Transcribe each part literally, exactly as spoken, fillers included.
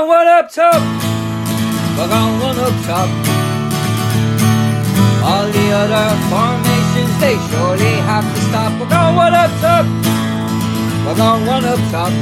going one up top. We're going one up top. All the other formations, they surely have to stop. We're going one up top. We're going one up top.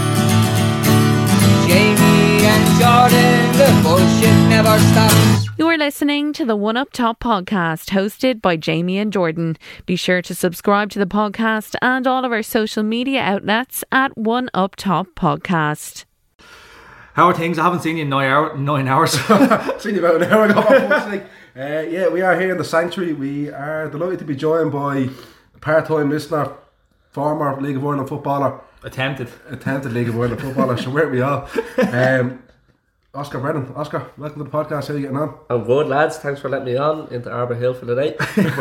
Jamie and Jordan, the bullshit never stops. You're listening to the One Up Top podcast, hosted by Jamie and Jordan. Be sure to subscribe to the podcast and all of our social media outlets at One Up Top Podcast. How are things? I haven't seen you in nine, hour, nine hours. Seen you about an hour ago. uh, yeah, we are here in the Sanctuary. We are delighted to be joined by a part-time listener, former League of Ireland footballer. Attempted. Attempted League of Ireland footballer. So where we are. Um, Oscar Brennan. Oscar, welcome to the podcast. How are you getting on? I'm good, lads. Thanks for letting me on into Arbor Hill for the day.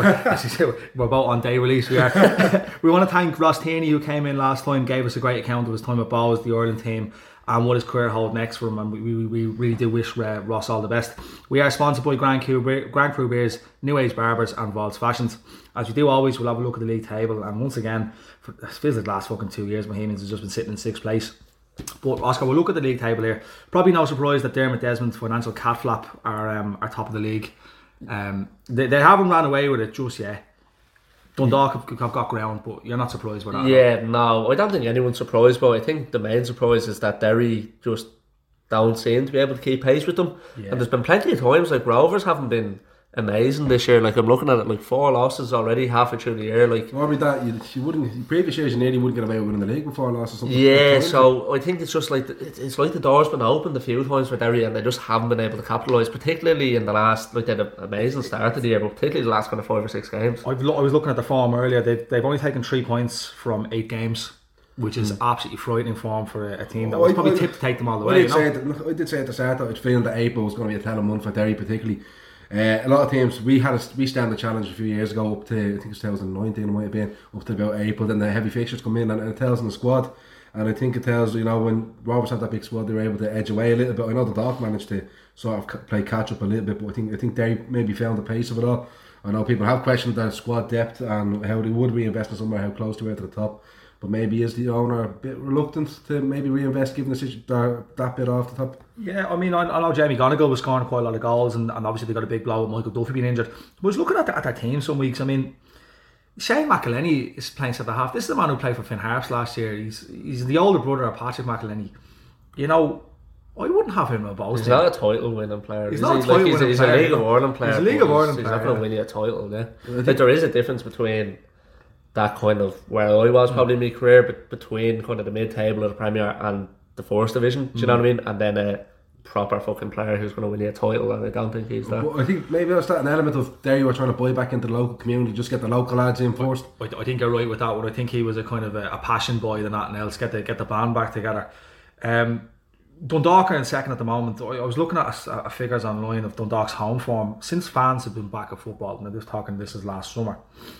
We're both on day release. We are. We want to thank Ross Tierney, who came in last time, gave us a great account of his time at Bowes, the Ireland team, and what his career hold next for him. And we, we, we really do wish uh, Ross all the best. We are sponsored by Grand Cru, Grand Cru Beers, New Age Barbers, and Vaults Fashions. As we do always, we'll have a look at the league table. And once again, for, it feels like the last fucking two years, Bohemians has just been sitting in sixth place. But Oscar, we'll look at the league table here. Probably no surprise that Dermot Desmond's financial cat flap are um, are top of the league. Um, they, they haven't ran away with it just yet. Dundalk have, have got ground, but you're not surprised by that. Yeah, no, I don't think anyone's surprised, but I think the main surprise is that Derry just don't seem to be able to keep pace with them. Yeah. And there's been plenty of times like Rovers haven't been amazing this year. Like I'm looking at it, like four losses already halfway through the year. Like what about that? You, you wouldn't previous years you nearly wouldn't get away with winning the league with four losses. Something yeah, like so I think it's just like the, it's like the door's been opened a few times for Derry, and they just haven't been able to capitalise. Particularly in the last, like they had an amazing start of the year, but particularly the last kind of five or six games. I've lo- I was looking at the form earlier. They've they've only taken three points from eight games, which is mm. absolutely frightening form for a, a team that was probably I, tipped to take them all the I way. Did say at, I did say at the start that I was feeling that April was going to be a telling month for Derry, particularly. Uh, a lot of teams, we had a, we stand the challenge a few years ago up to, I think it's twenty nineteen, it might have been, up to about April, then the heavy fixtures come in and, and it tells in the squad, and I think it tells, you know, when Rovers had that big squad, they were able to edge away a little bit. I know the Dock managed to sort of play catch up a little bit, but I think I think they maybe found the pace of it all. I know people have questioned their squad depth and how they would reinvest in somewhere, how close they were to the top, but maybe is the owner a bit reluctant to maybe reinvest given the situation, that, that bit off the top? Yeah, I mean, I, I know Jamie Gonigal was scoring quite a lot of goals, and, and obviously they got a big blow with Michael Duffy being injured. But I was looking at, the, at their team some weeks. I mean, Shane McElhenney is playing centre half. This is the man who played for Finn Harps last year. He's he's the older brother of Patrick McElhenney. You know, I wouldn't have him in a Bowes He's team. not a title winning player. He's is not he? a title like, winning he's, player. He's a League of Ireland player. He's a League of Ireland he's player. He's not going to win you a title, yeah. Like, there is a difference between that kind of where I was probably in my career, but between kind of the mid-table of the Premier and the First Division. Do you mm. know what I mean? And then a proper fucking player who's going to win you a title, and I don't think he's that. Well, I think maybe that's that an element of there you were trying to buy back into the local community, just get the local lads in first. I, I think you're right with that one. I think he was a kind of a, a passion boy than nothing else. Get the get the band back together. Um, Dundalk are in second at the moment. I, I was looking at a, a figures online of Dundalk's home form since fans have been back at football, and I'm just talking this is last summer.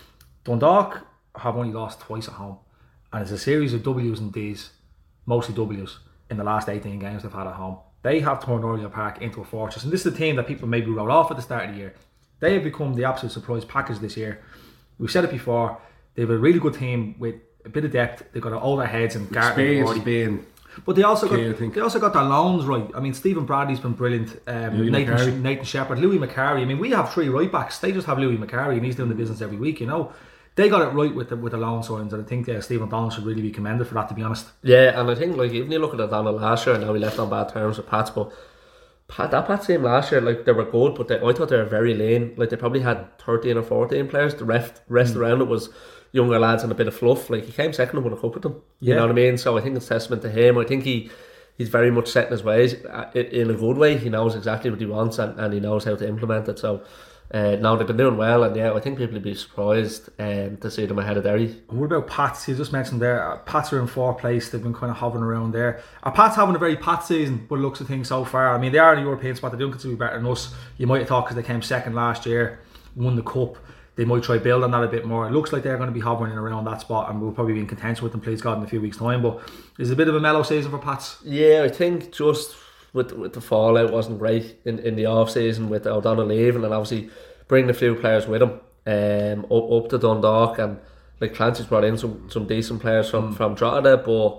Dundalk have only lost twice at home, and it's a series of W's and D's, mostly W's, in the last eighteen games they've had at home. They have turned Oriel Park into a fortress, and this is the team that people maybe wrote off at the start of the year. They have become the absolute surprise package this year. We've said it before, they have a really good team with a bit of depth. They've got older heads and experience being, but they also key, got they also got their loans right. I mean, Stephen Bradley's been brilliant. Um, Nathan, Nathan Shepherd, Louis McCarry. I mean, we have three right backs. They just have Louis McCarry, and he's doing the business every week. You know, they got it right with the with the loan signings, and I think uh, Stephen Donald should really be commended for that, to be honest. Yeah, and I think like even you look at Donald last year, and now he left on bad terms with Pats, but Pat, that Pats team last year, like they were good, but they, I thought they were very lean. Like they probably had thirteen or fourteen players. The rest rest mm. around it was younger lads and a bit of fluff. Like he came second and won a cup with them. You yeah. know what I mean? So I think it's testament to him. I think he he's very much set in his ways in a good way. He knows exactly what he wants, and, and he knows how to implement it. So uh, now they've been doing well, and yeah, I think people would be surprised um, to see them ahead of Derry. What about Pats? You just mentioned there, uh, Pats are in fourth place. They've been kind of hovering around there. Are Pats having a very Pat season, but looks of things so far? I mean, they are in the European spot. They don't consider to be better than us. You might have thought because they came second last year, won the cup, they might try build on that a bit more. It looks like they're going to be hovering around that spot, and we'll probably be in contention with them, please God, in a few weeks' time. But is it a bit of a mellow season for Pats? Yeah, I think just with with the fallout wasn't great in, in the off season with O'Donnell leaving, and obviously bringing a few players with him um, up, up to Dundalk, and like Clancy's brought in some, some decent players from, mm. from Drogheda, but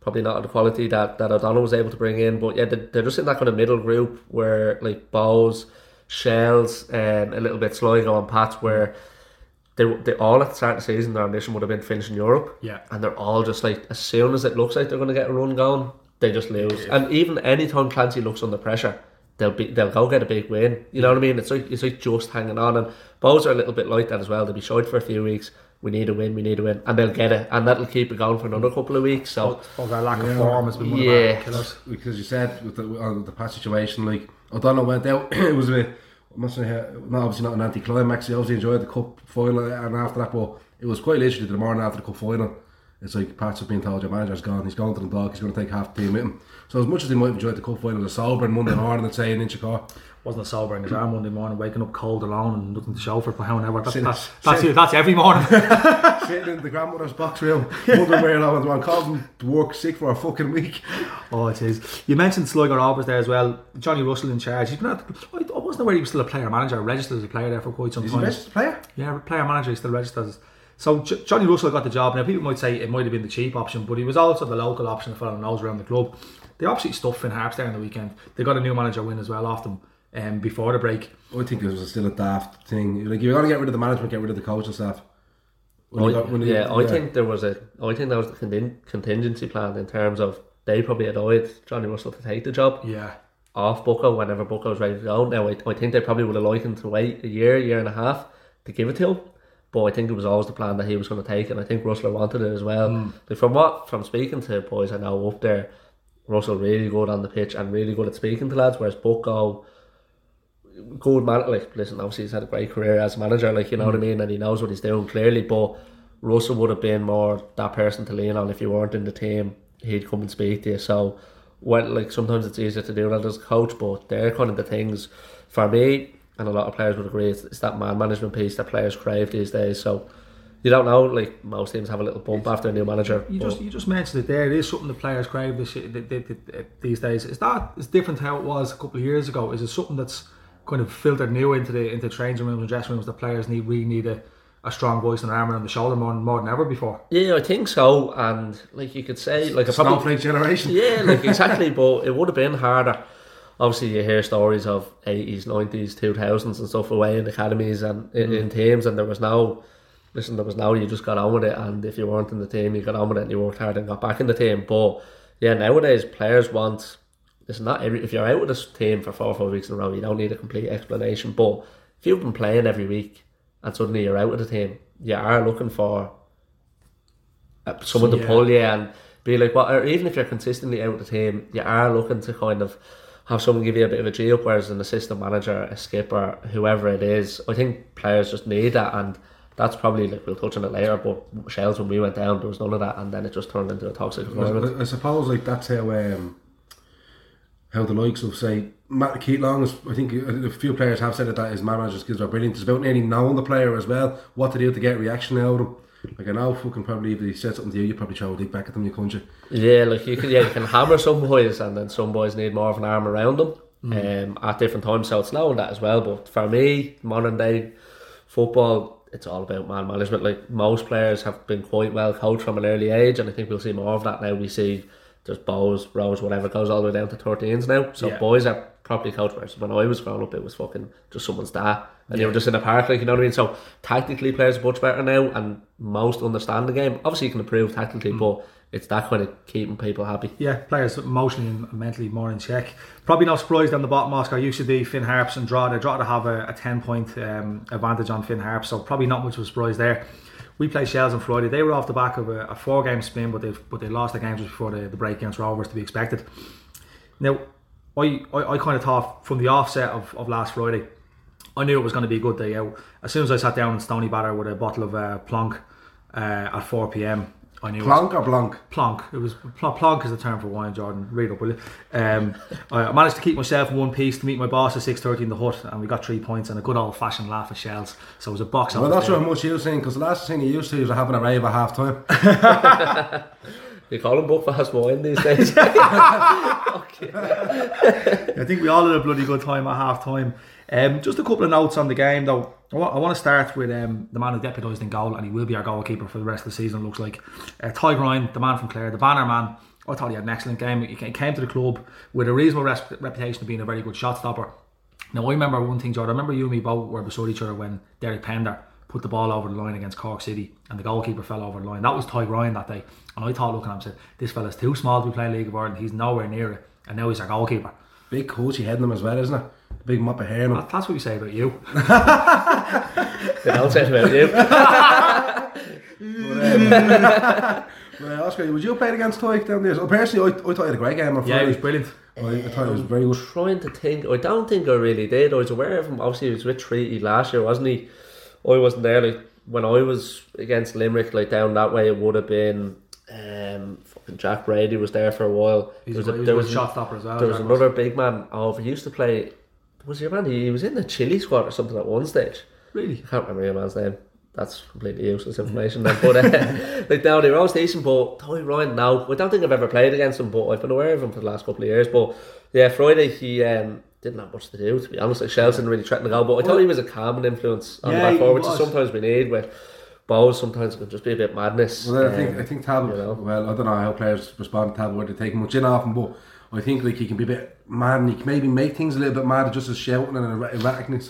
probably not of the quality that, that O'Donnell was able to bring in. But yeah, they're, they're just in that kind of middle group where like Bows, Shells, and a little bit Sligo and Pats, where they they all at the start of the season, their ambition would have been to finish in Europe. Yeah. And they're all just like, as soon as it looks like they're going to get a run going, they just lose. Yeah. And even anytime Clancy looks under pressure, they'll be they'll go get a big win. You know what I mean? It's like it's like just hanging on. And Bows are a little bit like that as well. They'll be short for a few weeks. We need a win, we need a win, and they'll get it, and that'll keep it going for another couple of weeks. So, oh, their lack of yeah. form has been one yeah. of our killers. Because you said with the, on the past situation, like O'Donnell went out, it was a bit, I must say, not obviously not an anti-climax. He obviously enjoyed the cup final, and after that, but it was quite literally the morning after the cup final. It's like Pats have been told your manager's gone, he's going to the dog, he's going to take half the team with him. So as much as they might have enjoyed the cup final, they're sober on Monday morning and saying in Chicago. Wasn't a sober in his arm Monday morning, waking up cold alone and nothing to show for it, but however, that's, Sitting- that's, that's, sitting- that's every morning. Sitting in the grandmother's box room, wondering where I was going, called him to work sick for a fucking week. Oh, it is. You mentioned Sligo Rovers there as well. Johnny Russell in charge. He's been at, I wasn't aware he was still a player manager, registered as a player there for quite some Is time. he a registered player? Yeah, player manager, he's still registered as. So J- Johnny Russell got the job. Now people might say it might have been the cheap option, but he was also the local option for knows around the club. They absolutely stuffed Finn Harps there in the weekend. They got a new manager win as well off them um, before the break. I think it was still a daft thing. Like, you're going to get rid of the management, get rid of the coaching staff. When I, you got- when you- yeah, I think there was a. I think that was the contin- contingency plan in terms of they probably had eyed Johnny Russell to take the job Yeah. off Bucko whenever Bucko was ready to go. Now I, I think they probably would have liked him to wait a year, year and a half to give it to him. But I think it was always the plan that he was going to take it, and I think Russell wanted it as well. Mm. Like from what from speaking to boys I know up there, Russell really good on the pitch and really good at speaking to lads, whereas Bucko, good man, like listen, obviously he's had a great career as a manager, like you know mm. what I mean, and he knows what he's doing clearly, but Russell would have been more that person to lean on if you weren't in the team. He'd come and speak to you. So well, like sometimes it's easier to do that as a coach, but they're kind of the things for me, and a lot of players would agree, it's, it's that man management piece that players crave these days. So you don't know, like most teams have a little bump after a new manager. You just you just mentioned it there. It is something the players crave this, these days. Is that is different to how it was a couple of years ago? Is it something that's kind of filtered new into the into changing rooms and dressing rooms? The players need really need a, a strong voice and an arm around the shoulder more, more than ever before. Yeah, I think so. And like you could say, like a probably snowflake generation. Yeah, like exactly. But it would have been harder. Obviously, you hear stories of eighties, nineties, two thousands and stuff away in academies and in, mm. in teams, and there was no, listen, there was no, you just got on with it, and if you weren't in the team, you got on with it and you worked hard and got back in the team. But yeah, nowadays, players want, listen, not every, if you're out with this team for four or five weeks in a row, you don't need a complete explanation. But if you've been playing every week and suddenly you're out with the team, you are looking for someone so, to yeah. pull you and be like, what, or even if you're consistently out with the team, you are looking to kind of have someone give you a bit of a G up, whereas an assistant manager, a skipper, whoever it is, I think players just need that, and that's probably, like we'll touch on it later, but Shells, when we went down, there was none of that, and then it just turned into a toxic environment. I, I suppose like that's how um, how the likes of, say, Matt Keith Long is, I think a few players have said that, that his manager skills are brilliant. It's about nearly knowing the player as well, what to do to get reaction out of them. Like I know fucking probably if he said something to you, you probably throw a dig back at them, you couldn't you? Yeah, like you can, yeah, you can hammer some boys, and then some boys need more of an arm around them mm. um, at different times. So it's knowing that as well. But for me, modern day football, it's all about man management. Like most players have been quite well coached from an early age, and I think we'll see more of that now. We see there's bows, rows, whatever, goes all the way down to thirteens now. So yeah. boys are properly coached. Whereas when I was growing up, it was fucking just someone's dad, and yeah. you were just in a park, like you know what I mean. So tactically, players are much better now, and most understand the game. Obviously, you can improve tactically, mm. but it's that kind of keeping people happy. Yeah, players emotionally and mentally more in check. Probably no surprise down the bottom, Oscar. Used to be Finn Harps and Drogheda. Drogheda have a, a ten point um, advantage on Finn Harps, so probably not much of a surprise there. We played Shells on Friday. They were off the back of a, a four game spin, but they but they lost the games before the, the break against Rovers, to be expected. Now, I, I, I kind of thought from the offset of, of last Friday, I knew it was going to be a good day out. As soon as I sat down in Stony Batter with a bottle of uh, Plonk uh, at four p.m, I knew Plonk it was, or Blanc? Plonk. It was pl- Plonk is the term for wine, Jordan. Read up, will you? Um, I managed to keep myself in one piece to meet my boss at six thirty in the hut, and we got three points and a good old fashioned laugh at Shells. So it was a box. Well, that's what much you were saying, because the last thing you used to was having a rave at half time. You call him Buckfast wine these days. I think we all had a bloody good time at half time. Um, just a couple of notes on the game though. I want, I want to start with um, the man who deputised in goal, and he will be our goalkeeper for the rest of the season, it looks like. Uh, Ty Grime, the man from Clare, the banner man, I thought he had an excellent game. He came to the club with a reasonable res- reputation of being a very good shot stopper. Now, I remember one thing, Jordan. I remember you and me both were beside each other when Derek Pender put the ball over the line against Cork City and the goalkeeper fell over the line. That was Ty Ryan that day. And I thought, looking at him, said, this fella's too small to be playing League of Ireland. He's nowhere near it. And now he's our goalkeeper. Big coachy head in him as well, isn't it? Big mop of hair in him. That, that's what we say about you. They don't say about you. but, um, well, Oscar, would you play against Tyke down there? So personally, I, I thought he had a great game on Friday. Yeah, he was brilliant. I, I thought he was very good. Trying to think, I don't think I really did. I was aware of him. Obviously, he was with Treaty last year, wasn't he? I wasn't there. Like when I was against Limerick, like down that way, it would have been um, fucking Jack Brady was there for a while. He's there was a, a, he was there a was good shot stopper as well. There was Jack another big man. Oh, he used to play. Was he a man? He was in the Chile squad or something at one stage. Really? I can't remember your man's name. That's completely useless information then. But uh, like now they were all decent, but Ty Ryan now, I don't think I've ever played against him, but I've been aware of him for the last couple of years. But yeah, Friday he um, didn't have much to do, to be honest. Like Shells didn't really threaten the goal, but I thought he was a calming influence on Yeah, the back he forward, which was. is sometimes we need with balls. Sometimes it can just be a bit madness. Well, I Um, think I think Talbot. you know. Well, I don't know how players respond to Talbot, whether they take much in off him, but I think like he can be a bit mad and he can maybe make things a little bit mad just as shouting and erra- erraticness.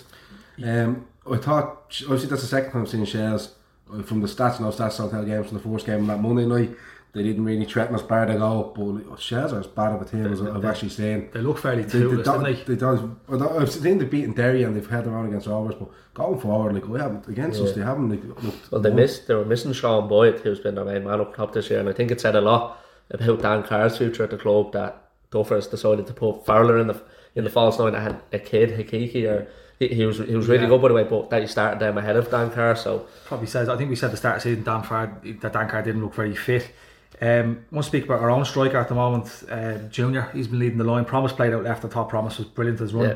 Um, I thought obviously that's the second time I've seen Shells from the stats. No stats don't tell games from the first game on that Monday night. They didn't really threaten us bar to go, but like, Shells are as bad of a team as I've actually seen. They look fairly They, they, toothless, don't, didn't they? they don't, I don't, I've seen they've beaten Derry and they've held their own against Rovers, but going forward, like we haven't against Yeah. us, they haven't like, looked. Well, they missed. They were missing Sean Boyd, who's been their main man up top this year, and I think it said a lot about Dan Carr's future at the club that Duffers decided to put Fowler in the in the false nine and a kid Hakiki, or he, he was he was really Yeah. good by the way, but that he started them ahead of Dan Carr. So Probably says, I think we said at the start of the season Dan Farr, that Dan Carr didn't look very fit. Um, I want to speak about our own striker at the moment, uh, Junior. He's been leading the line. Promise played out left. I thought Promise was brilliant as run. Yeah.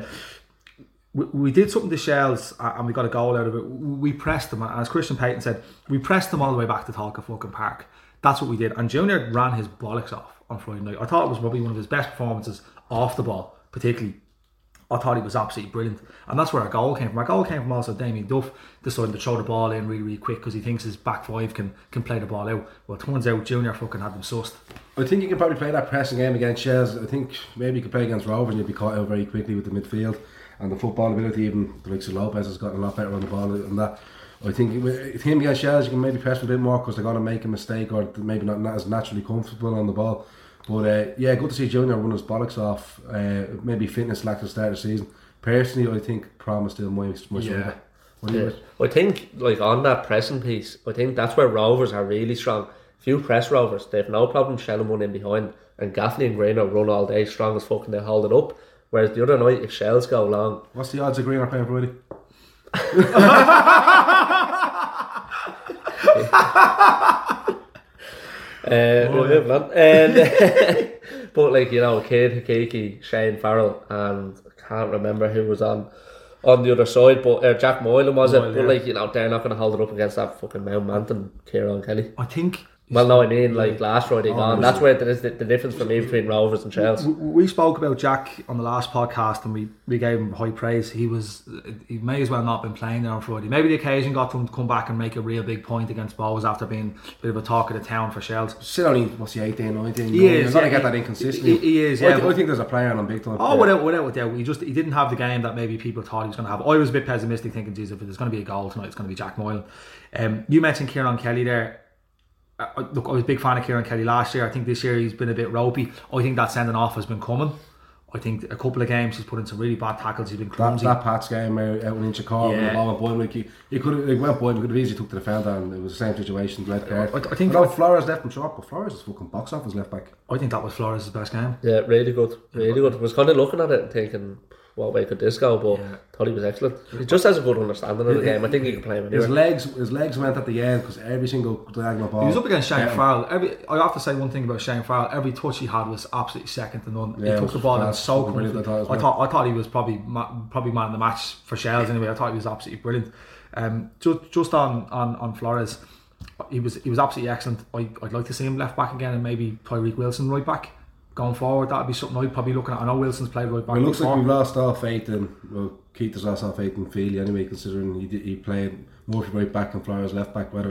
We, we did something to Shells uh, and we got a goal out of it. We pressed them, as Christian Payton said, we pressed them all the way back to Tolka fucking Park. That's what we did. And Junior ran his bollocks off on Friday night. I thought it was probably one of his best performances off the ball, particularly. I thought he was absolutely brilliant, and that's where our goal came from. Our goal came from also Damien Duff deciding to throw the ball in really, really quick because he thinks his back five can can play the ball out. Well, it turns out Junior fucking had them sussed. I think you can probably play that pressing game against Shells. I think maybe you could play against Rovers and you'd be caught out very quickly with the midfield and the football ability. Even the likes of Lopez has gotten a lot better on the ball than that. I think with him against Shells, you can maybe press a bit more because they're going to make a mistake or maybe not, not as naturally comfortable on the ball. But uh, yeah, good to see Junior run his bollocks off. Uh, maybe fitness lacked at the start of the season. Personally, I think Prom is still my, my Yeah. What do you yeah. think? I think like on that pressing piece, I think that's where Rovers are really strong. If you press Rovers, they have no problem shelling one in behind, and Gaffney and Greeno run all day, strong as fuck, and they hold it up. Whereas the other night, if Shells go long, What's the odds of Green are playing Friday? Uh, we'll move on. And, but like you know, Kid Hakiki, Shane Farrell, and I can't remember who was on on the other side, but uh, Jack Moylan was Moylan, it? But yeah. like you know, they're not going to hold it up against that fucking Mount Manton, Kieran Kelly. I think. Well, no, I mean like last Friday Oh, gone. That's where there is the, the difference for me between Rovers and Shells. We, we spoke about Jack on the last podcast and we, we gave him high praise. He was he may as well not been playing there on Friday. Maybe the occasion got him to come back and make a real big point against Bows after being a bit of a talk of the town for Shells. Still only, what's he, eighteen, nineteen? He You're is, going to yeah, get that he- inconsistently. he- he is, I, yeah, th- but- I think there's a player on him big time. Oh, Yeah. without, without a doubt. He just he didn't have the game that maybe people thought he was going to have. I was a bit pessimistic thinking, geez, if there's going to be a goal tonight, it's going to be Jack Moylan. Um, you mentioned Kieran Kelly there. I, look, I was a big fan of Kieran Kelly last year. I think this year he's been a bit ropey. I think that sending off has been coming. I think a couple of games he's put in some really bad tackles. He's been That, clumsy. that Pats game out, out in Inchicore Yeah. with the ball went Boyd, like he, he could have, like, went Boyd, he could have easily took to the defender and it was the same situation, red card. I- I think- Although Flores left him short, but Flores is fucking box office left back. I think that was Flores' best game. Yeah, really good, really good. I was kind of looking at it and thinking, what way could this go? But Yeah. thought he was excellent. He just has a good understanding of the game. I think he can play him His anywhere. legs, his legs went at the end because every single diagonal ball. He was up against Shane Yeah. Farrell. Every I have to say one thing about Shane Farrell. Every touch he had was absolutely second to none. Yeah, he it took was the ball and fast, so fucking brilliant, comfortably. I thought as I well. thought I thought he was probably ma- probably man of the match for Shells anyway. I thought he was absolutely brilliant. Um, just just on, on, on Flores, he was he was absolutely excellent. I, I'd like to see him left back again and maybe Tyreek Wilson right back going forward. That'd be something I'd probably looking at. I know Wilson's played right back. It looks before. like we've lost all faith in, well, Keith has lost all faith in Feely anyway, considering he, did- he played Murphy right back and Flores left back rather than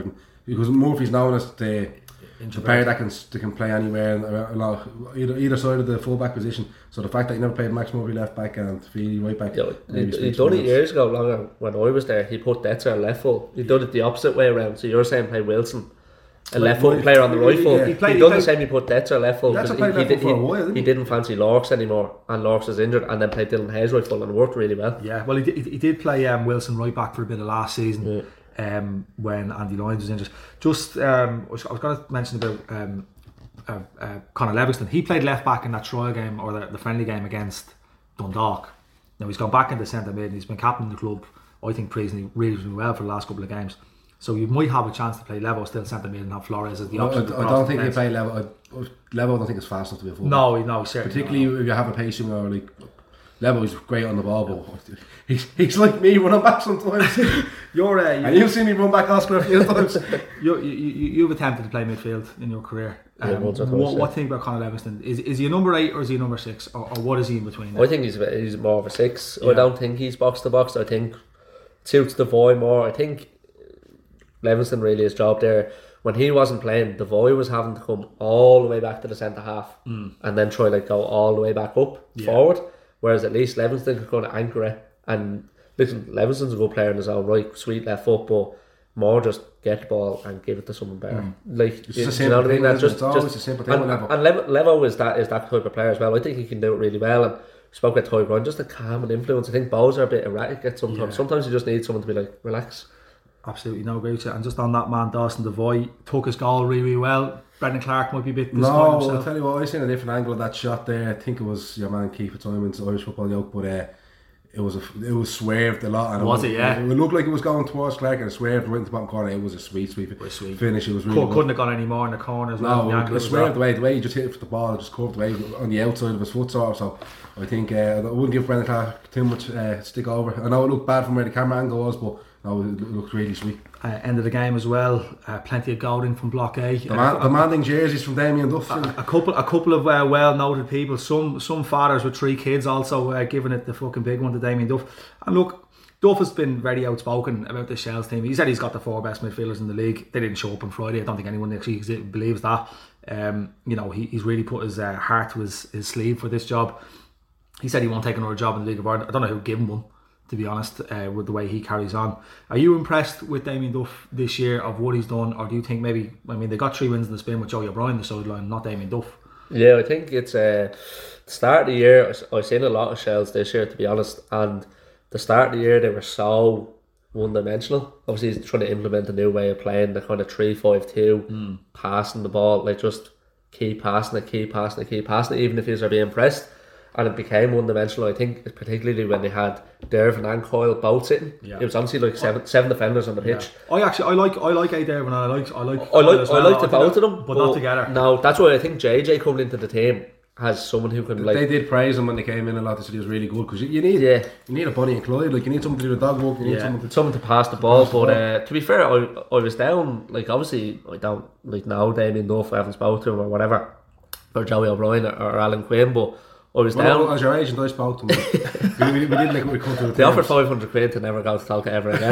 because Murphy's known as the, the player that can that can play anywhere and a lot of, either either side of the full back position. So the fact that he never played Max Murphy left back and Feely right back, Yeah, he, maybe he speaks done it volumes. years ago. Longer when I was there, he put Detzer left full. He done it the opposite way around. So you're saying play Wilson, a left foot right, player on the right yeah, foot. yeah. He, He played- he he done played- the same. He put Detzer left full. Detzer 'cause played he, left he, full for a he- while, didn't he he? didn't fancy Lorks anymore, and Lorks was injured, and then played Dylan Hayes right full, and it worked really well. Yeah, well, he did, he did play um, Wilson right back for a bit of last season um, when Andy Lyons was injured. Just, um, I was, I was going to mention about um, uh, uh, Conor Livingston. He played left back in that trial game or the, the friendly game against Dundalk. Now he's gone back into centre mid and he's been captain of the club, I think, reasonably, reasonably well for the last couple of games. So you might have a chance to play Levo still centre mid and have Flores as the I, option. I, to I cross don't the think he fence. play level. I, level, I don't think it's fast enough to be a full. No, no, certainly particularly not. if you have a patient or like level is great on the ball, but he's he's like me running back sometimes. You're, uh, And you've seen me run back Oscar a few times. You, you, you, you've attempted to play midfield in your career. Yeah, Um, once or twice, what, yeah. what think about Conor Livingston? Is is he a number eight or is he a number six, or, or what is he in between? I think he's a bit- he's more of a six. Yeah. I don't think he's box to box. I think suits Devoy more. I think Livingston really his job there. When he wasn't playing, Devoy was having to come all the way back to the centre half Mm. and then try like go all the way back up Yeah. forward. Whereas at least Livingston could kind of anchor it. And listen, Livingston's a good player in his own right, sweet left foot, but more just get the ball and give it to someone better. Like It's you, just a you know what I simple mean? thing, That isn't it? just, It's always just a simple thing and, with Levo. and Levo, Levo is that is that type of player as well. I think he can do it really well. And spoke about Ty Ryan, just a calm and influence. I think Bows are a bit erratic at sometimes. Yeah. Sometimes you just need someone to be like, relax. Absolutely no agree with you. And just on that man, Dawson Devoy took his goal really, really well. Brendan Clark might be a bit disappointed No, I'll himself. tell you what, I seen a different angle of that shot there. I think it was your man Keith Fitzsimons, Irish football yoke, but uh, it was a, it was swerved a lot. And Was it, yeah? It looked like it was going towards Clark and it swerved right into the bottom corner. It was a sweet, sweet, was sweet. finish. It was really Could, good. couldn't have gone any more in the corner as well. No, The angle it was swerved that. away. The way he just hit it for the ball, it just curved away on the outside of his foot, sort of. So I think uh, I wouldn't give Brendan Clark too much uh, stick over. I know it looked bad from where the camera angle was, but no, it looked really sweet. Uh, end of the game as well. Uh, plenty of golding from Block A. The man, demanding jerseys from Damien Duff. a couple, a couple of uh, well-noted people. Some, some fathers with three kids also uh, giving it the fucking big one to Damien Duff. And look, Duff has been very outspoken about the Shells team. He said he's got the four best midfielders in the league. They didn't show up on Friday. I don't think anyone actually believes that. Um, you know, he, he's really put his uh, heart to his, his sleeve for this job. He said he won't take another job in the League of Ireland. I don't know who'd give him one, to be honest, uh, with the way he carries on. Are you impressed with Damien Duff this year of what he's done, or do you think maybe, I mean, they got three wins in the spin with Joey O'Brien on the sideline, not Damien Duff? Yeah, I think it's uh, the start of the year. I- I've seen a lot of Shells this year, to be honest. And the start of the year, they were so one-dimensional. Obviously, he's trying to implement a new way of playing, the kind of three five two, Mm. passing the ball, like just keep passing it, keep passing it, keep passing it, even if he's are being pressed. And it became one-dimensional. I think particularly when they had Dervin and Coyle both sitting. Yeah. It was honestly like seven seven defenders on the pitch. I actually, I like, I like A. Dervin, and I like, I like, I Coyle like as I well. like the think both that- of them, but not together. No, that's why I think J J coming into the team has someone who can like. They did praise him when they came in a lot. They said he was really good because you, you need Yeah. you need a Bonnie and Clyde. Like you need someone to do the dog walk. You need Yeah. someone to someone to pass the ball, Pass the but ball. uh, to be fair, I I was down. Like obviously, I don't like now Damien Duff. I haven't spoken to him or whatever, or Joey O'Brien or, or Alan Quinn, but I was Well, down. as your agent, I spoke to him. we, we, we didn't like we come to the They offered terms. five hundred quid to never go to Talca ever again.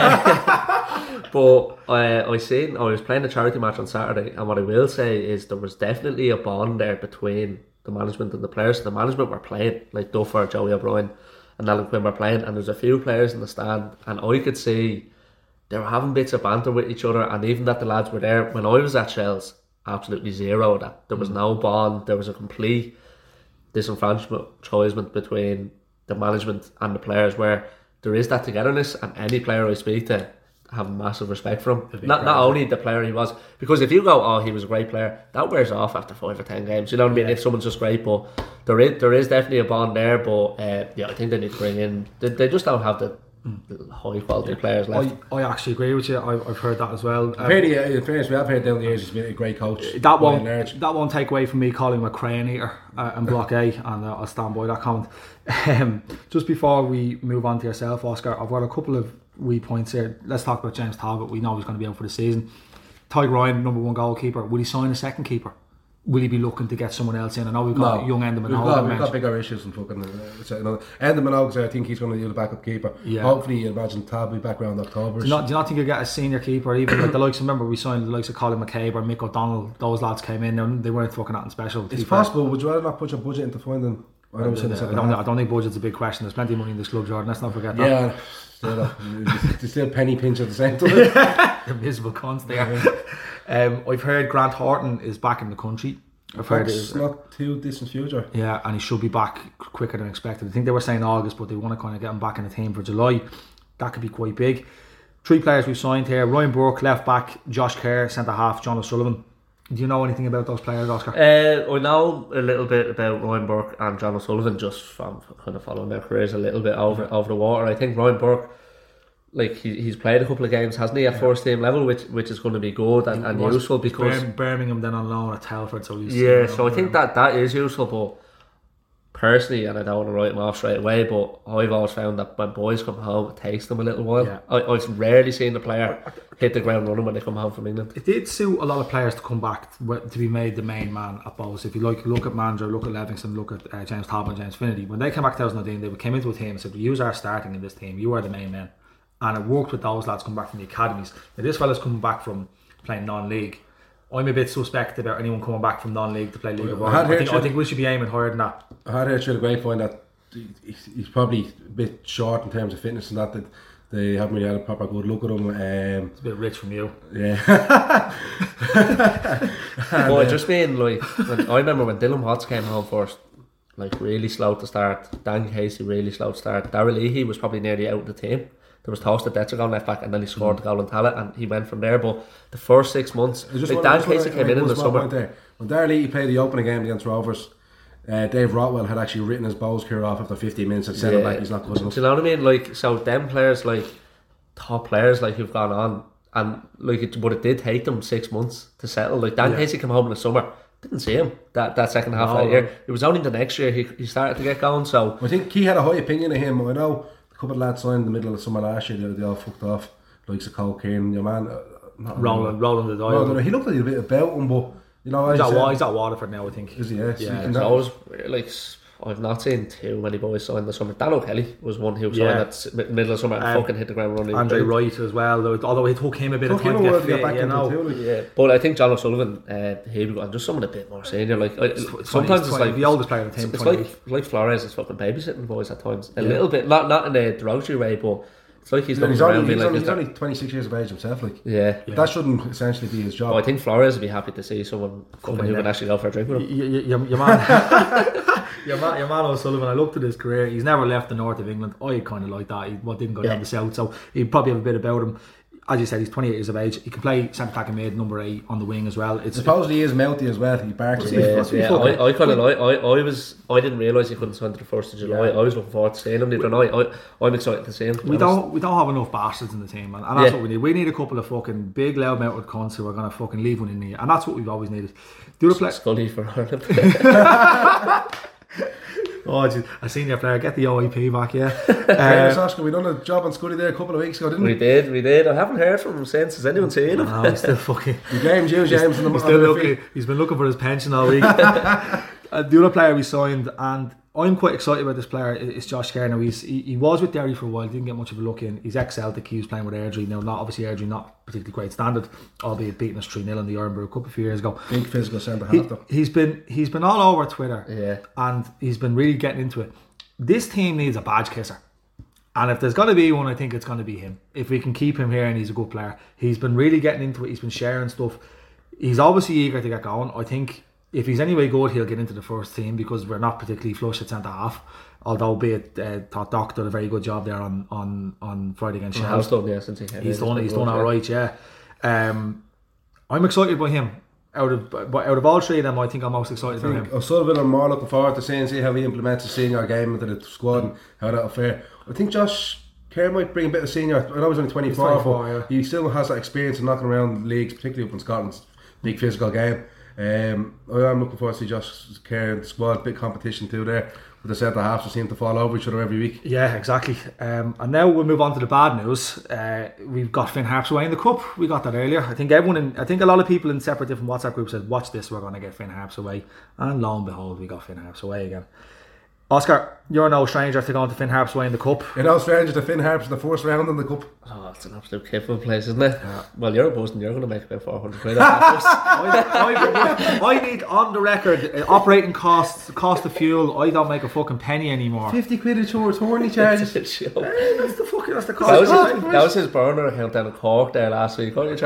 But uh, I seen I was playing a charity match on Saturday, and what I will say is there was definitely a bond there between the management and the players. The management were playing, like Duffer, Joey O'Brien, and Alan Quinn were playing, and there's a few players in the stand, and I could see they were having bits of banter with each other, and even that the lads were there when I was at Shells, absolutely zero of that. There was no bond. There was a complete disenfranchisement between the management and the players, where there is that togetherness, and any player I speak to have massive respect for him. Not not only the player he was, because if you go, oh, he was a great player, that wears off after five or ten games. You know what I mean? If someone's just great, but there is there is definitely a bond there. But uh, yeah, I think they need to bring in. They, they just don't have the, the high quality players left. I, I actually agree with you. I, I've heard that as well. Um, Apparently, uh, in fairness, we have heard down the years he's been a great coach. that by won't and large. that won't take away from me calling him a crane eater uh, and Block A, and uh, I'll stand by that comment. Um, just before we move on to yourself, Oscar, I've got a couple of wee points here. Let's talk about James Talbot. We know he's going to be out for the season. Ty Ryan, number one goalkeeper. Would he sign a second keeper? will he be looking to get someone else in? I know we've got No. young Enda We've Minogue. got, we've got bigger issues than fucking. Uh, so, you know, Enda Minogue, I think he's going to be the backup keeper. Yeah. Hopefully, you imagine Tab will be back around October. Do you, not, do you not think you get a senior keeper, even like the likes? Remember, we signed the likes of Colin McCabe or Mick O'Donnell. Those lads came in and they weren't fucking nothing special. It's possible. Would you rather not put your budget into finding? I, know I, don't, I, don't, I don't think budget's a big question. There's plenty of money in this club, Jordan. Let's not forget that. Yeah, still, uh, there's still penny pinch at the same time. They're miserable cunts there. um, I've heard Grant Horton is back in the country. I've heard It's not too distant future. Yeah, and he should be back quicker than expected. I think they were saying August, but they want to kind of get him back in the team for July. That could be quite big. Three players we've signed here: Ryan Burke, left back; Josh Kerr, centre half; John O'Sullivan. Do you know anything about those players, Oscar? Uh, I know a little bit about Ryan Burke and John O'Sullivan just from kind of following their careers a little bit over over the water. I think Ryan Burke, like he, he's played a couple of games, hasn't he, at yeah. first team level, which which is going to be good and, and useful because Birmingham then on loan at Telford. So he's yeah, so I think that that is useful, but personally, and I don't want to write him off straight away, but I've always found that when boys come home, it takes them a little while. Yeah. I, I've rarely seen the player hit the ground running when they come home from England. It did suit a lot of players to come back to, to be made the main man at Bows. If you like, look at Mandra, look at Livingston, look at uh, James Talbot and James Finnerty. When they came back twenty nineteen, they came into a team and said, "You are starting in this team. You are the main men." And it worked with those lads coming back from the academies. Now this fella's coming back from playing non-league. I'm a bit suspect about anyone coming back from non-league to play League of Ireland. I, I, think, I think we should be aiming higher than that. I had heard through the grapevine that he's probably a bit short in terms of fitness and that, that they haven't really had a proper good look at him. Um, it's a bit rich from you. Yeah. But just being like, when, I remember when Dylan Watts came home first, like really slow to start. Dan Casey really slow to start. Darrell Leahy was probably nearly out of the team. There was Toast that Detzer on left back, and then he scored mm. the goal in Tallaght, and he went from there. But the first six months, like Dan Casey came in in the summer. There. When Darrell Leahy played the opening game against Rovers, uh, Dave Rotwell had actually written his Bows career off after fifteen minutes and said yeah. back he's not good enough. Do you know what I mean? Like, so them players, like top players, like who've gone on, and like, it, but it did take them six months to settle. Like Dan yeah. Casey came home in the summer. Didn't see him that, that second half no, of that year. It was only the next year he, he started to get going. So I think he had a high opinion of him. I know a couple of lads signed in the middle of the summer last year. They, they all fucked off. Like Cole Kane, your man, uh, not Roland, Roland the Dial. He looked a little bit about him, but you know, he's, at, he's at Waterford now, I think. Is he? Yes. Yeah. yeah. So I was like, I've not seen too many boys sign the summer. Dan O'Kelly was one who signed yeah. at middle of summer and um, fucking hit the ground running. Andre Wright as well, though, although it took him a bit took of time to get fit, back you know. Too, like. Yeah, but I think John O'Sullivan, uh, here we go, and just someone a bit more senior. Like I, it's sometimes it's, it's like the oldest player in the team. It's like like Flores is fucking babysitting boys at times, a yeah. little bit, not not in a derogatory way, but. It's like he's, yeah, he's, only, only, he's, like only, he's only twenty-six years of age himself. Like, yeah. yeah, that shouldn't essentially be his job. Oh, I think Flores would be happy to see someone fucking who can actually go for a drink with him. Your, your, your man, your man, your man O'Sullivan. I looked at his career. He's never left the north of England. I kind of like that. He well, didn't go yeah. down the south, so he'd probably have a bit about him. As you said, he's twenty-eight years of age. He can play centre back and mid, number eight on the wing as well. It's supposedly he is mouthy as well. He barks. Yeah, yeah. yeah. I, I kind of like. I, I was. I didn't realise he couldn't sign to the first of July. Yeah. I was looking forward to seeing him. Neither I, I. I'm excited to see him. We don't. We don't have enough bastards in the team, and, and that's yeah. what we need. We need a couple of fucking big, loud-mouthed cunts who are gonna fucking leave one in the. And that's what we've always needed. Do the play Scully for Ireland. Oh, geez. A senior player, get the O I P back, yeah. uh, Oscar, we done a job on Scully there a couple of weeks ago, didn't we? We did, we did. I haven't heard from him since. Has anyone seen him? No, he's still fucking. The game's you, James. He's, he's, still looking, he's been looking for his pension all week. uh, the other player we signed, and I'm quite excited about this player, is Josh Kerr. Now, he's, he, he was with Derry for a while, didn't get much of a look in. He's ex-Celtic, he was playing with Airdrie. Now, not obviously Airdrie, not particularly great standard, albeit beating us three nil in the Ironborough Cup a few years ago. Big physical centre half, he, though. He's been, he's been all over Twitter, yeah, and he's been really getting into it. This team needs a badge kisser, and if there's going to be one, I think it's going to be him. If we can keep him here, and he's a good player, he's been really getting into it. He's been sharing stuff. He's obviously eager to get going. I think if he's anyway good, he'll get into the first team because we're not particularly flush at centre half. Although, be it uh, thought Doc did a very good job there on on, on Friday against Sheffield. Well, yeah, since he came he's in, done he's done all right. Yeah, um, I'm excited by him. Out of but out of all three of them, I think I'm most excited about him. O'Sullivan, I'm more looking forward to seeing see how he implements the senior game into the squad and how that'll fare. I think Josh Kerr might bring a bit of senior. I know he's only twenty-four, he's twenty-four but yeah. he still has that experience of knocking around leagues, particularly up in Scotland. Big physical game. Um, I am looking forward to see Josh Kerr in the squad. Big competition too there. But the centre halves just seem to fall over each other every week. Yeah, exactly. Um, and now we'll move on to the bad news. Uh, we've got Finn Harps away in the cup. We got that earlier. I think everyone, in, I think a lot of people in separate different WhatsApp groups said, "Watch this, we're going to get Finn Harps away." And lo and behold, we got Finn Harps away again. Oscar, you're no stranger to going to Finn Harps away in the cup. You're no stranger to Finn Harps in the first round in the cup. Oh, it's an absolute capable place, isn't it? Yeah. Well, you're a Boston, you're going to make about four hundred quid. I, I, I need on the record uh, operating costs, cost of fuel. I don't make a fucking penny anymore. fifty quid a towards horny charges. Hey, that's the fucking that's the cost. That was, his, that was his burner account down in Cork there last week. Oh,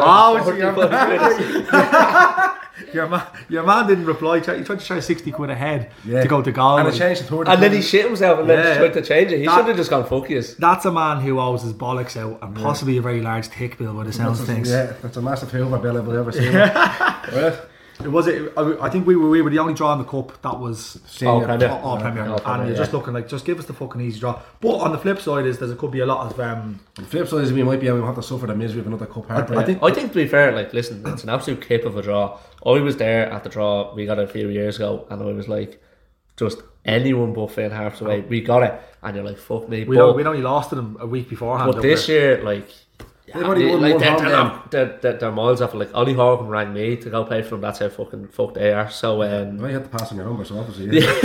your man, your man didn't reply. He tried to try sixty quid ahead yeah. to go to goal, and it changed to thirty. And then he shit himself and yeah. then tried to change it. He that, should have just gone fuck yous. That's a man who owes his bollocks out, and possibly yeah. a very large tick bill by the sounds of things. Yeah, that's a massive Hoover bill I've ever seen. Right. It was it. I think we were we were the only draw in the cup that was all Premier, all, all Premier, all Premier and you're yeah. just looking like just give us the fucking easy draw. But on the flip side is there could be a lot of. Um, the flip side is we might be able to have to suffer the misery of another cup heartbreak. I, I think. I think to be fair, like listen, it's an absolute cape of a draw. I was there at the draw we got it a few years ago, and I was like, just anyone but Finn Harps away, we got it, and you're like, fuck me. We but, we only lost to them a week beforehand. But this year, like. They've only won like one they're, home they're, game. not, they're, they're, they're miles off. Like Ollie Horgan rang me to go play for them. That's how fucking fuck they are. So um, well, you had to pass on your number, so obviously. Yeah.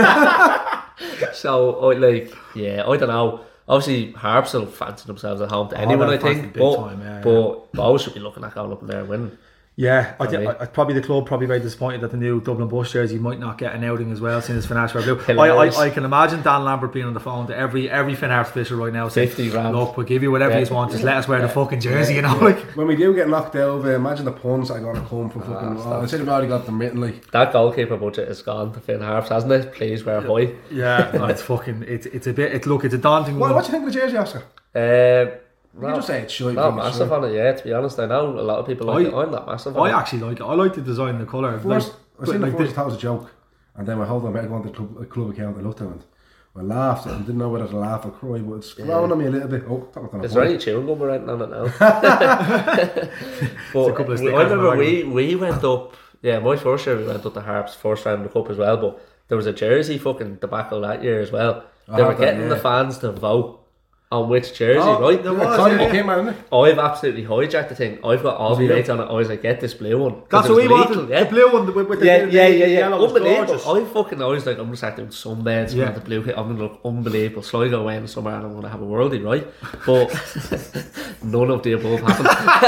So I like yeah, I don't know. Obviously, Harps will fancy themselves at home to anyone. Oh, I think, but time, yeah, but yeah. Bows should be looking at going up in there and winning. Yeah, I think I, I, probably the club probably very disappointed that the new Dublin Bus jersey might not get an outing as well since Finn Harps were blue. I, I, I can imagine Dan Lambert being on the phone to every every Finn Harps official right now saying, fifty grand. "Look, we'll give you whatever yeah. you want, just let us wear yeah. the fucking jersey." Yeah. You know, like when we do get knocked over, imagine the puns I got to come from fucking. Oh, I said we've already got them written like that goalkeeper budget is gone to Finn Harps, hasn't it? Please wear white. Yeah, no, it's fucking. It's it's a bit. It look, it's a daunting what, one. what do you think of the jersey, Oscar? Uh, You can just say it's shite. Not massive on it, yeah. To be honest, I know a lot of people like I, it. I'm not massive. I on actually like it. I like the design, the colour. First, like, I seen like the first, this. thought it was a joke, and then I hold on, I better go on the club, uh, club account. I looked at it, I laughed, and didn't know whether to laugh or cry, but it's growing on me a little bit. Oh, that was on a Is point. there any chewing gum around on it now? But a couple of we, stickers I remember on the we, we went up, yeah, my first year we went up to Harps, first round of the cup as well, but there was a jersey fucking debacle that year as well. They Oh, were that, getting yeah. the fans to vote on which jersey, Oh, right? there Yeah, was, Connie yeah, came on it. I've absolutely hijacked the thing. I've got all Was my it mates you? on it. I was like, get this blue one. 'Cause That's it what was we wanted. legal, yeah. The blue one with, with the, Yeah, the, yeah, the, yeah, the yeah. yellow was Unbelievable. gorgeous. I fucking always like, I'm just acting sunbeds Yeah. with the blue kit. I'm gonna look unbelievable. So I go away in the summer and I'm gonna have a worldie, right? But none of the above happened.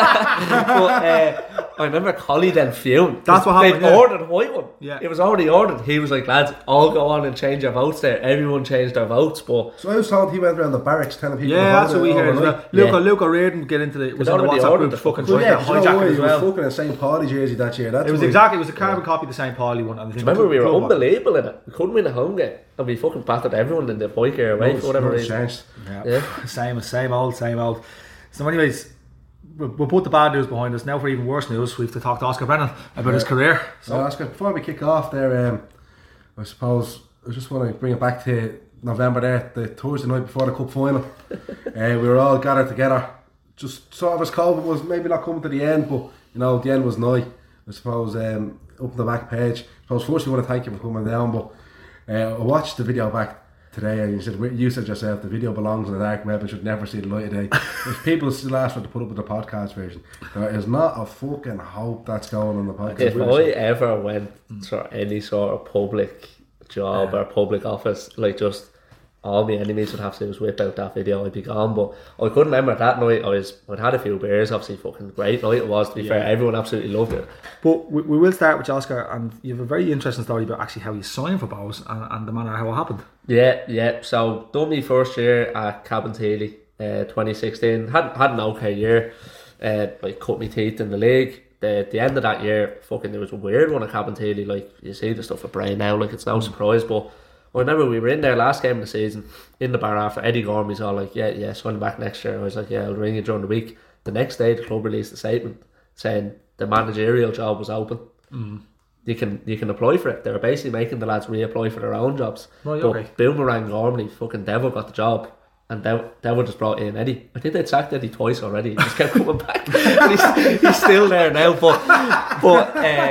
But uh, I remember Collie then fumed. That's what happened, They yeah. ordered a white one. Yeah. It was already ordered. He was like, lads, all go on and change your votes there. Everyone changed their votes, but So I was told he went around the barracks telling people. Yeah, that's what we heard as well. Luke, Yeah. Luke O'Riordan get into the was They'd on the already WhatsApp ordered group the fucking fucking- trying Yeah, to you know hijack what? it He as was well. fucking a Saint Pauli jersey that year. That's It was why- exactly. It was a carbon copy of the Saint Pauli one. And I think remember the we were club- unbelievable in it. We couldn't win a home game. And we fucking battered everyone in the bike here away No, for whatever no reason. chance. Yeah. Yeah. Same, same old, same old. So, anyways, we'll, we'll put the bad news behind us. Now, for even worse news, we have to talk to Oscar Brennan about his career. So, Oscar, before we kick off there, um, I suppose I just want to bring it back to November there, the Thursday night before the cup final. uh, we were all gathered together. Just sort of as COVID was maybe not coming to the end, but you know the end was nigh. I suppose um, up on the back page. I suppose first we want to thank you for coming down, but uh, I watched the video back today and you said you said yourself the video belongs on the dark web and should never see the light of day. If people still ask for to put up with the podcast version, there is not a fucking hope that's going on the podcast If version. I ever went to any sort of public job Yeah. or public office, like just all my enemies would have to do is whip out that video, I'd be gone. But I couldn't remember that night. I was, I'd had a few beers, obviously, fucking great night it was. To be Yeah. fair, everyone absolutely loved it. But we, we will start with Oscar, and you have a very interesting story about actually how you signed for Bows and, and the manner how it happened. Yeah, yeah. So done my first year at Cabinteely, uh, twenty sixteen. Had had an okay year. Uh, like cut my teeth in the league. The the end of that year, fucking, it was a weird one at Cabinteely. Like you see the stuff at Bray now, like it's no surprise. But I remember we were in there last game of the season in the bar after. Eddie Gormley's all like, yeah, yeah, sign back next year. I was like, yeah, I'll ring you during the week. The next day, the club released a statement saying the managerial job was open. Mm. You can you can apply for it. They were basically making the lads reapply for their own jobs. Right, but okay. Boomerang Gormley, fucking Devil got the job, and Dev- Devil just brought in Eddie. I think they'd sacked Eddie twice already. He just kept coming back. And he's, he's still there now, but but uh,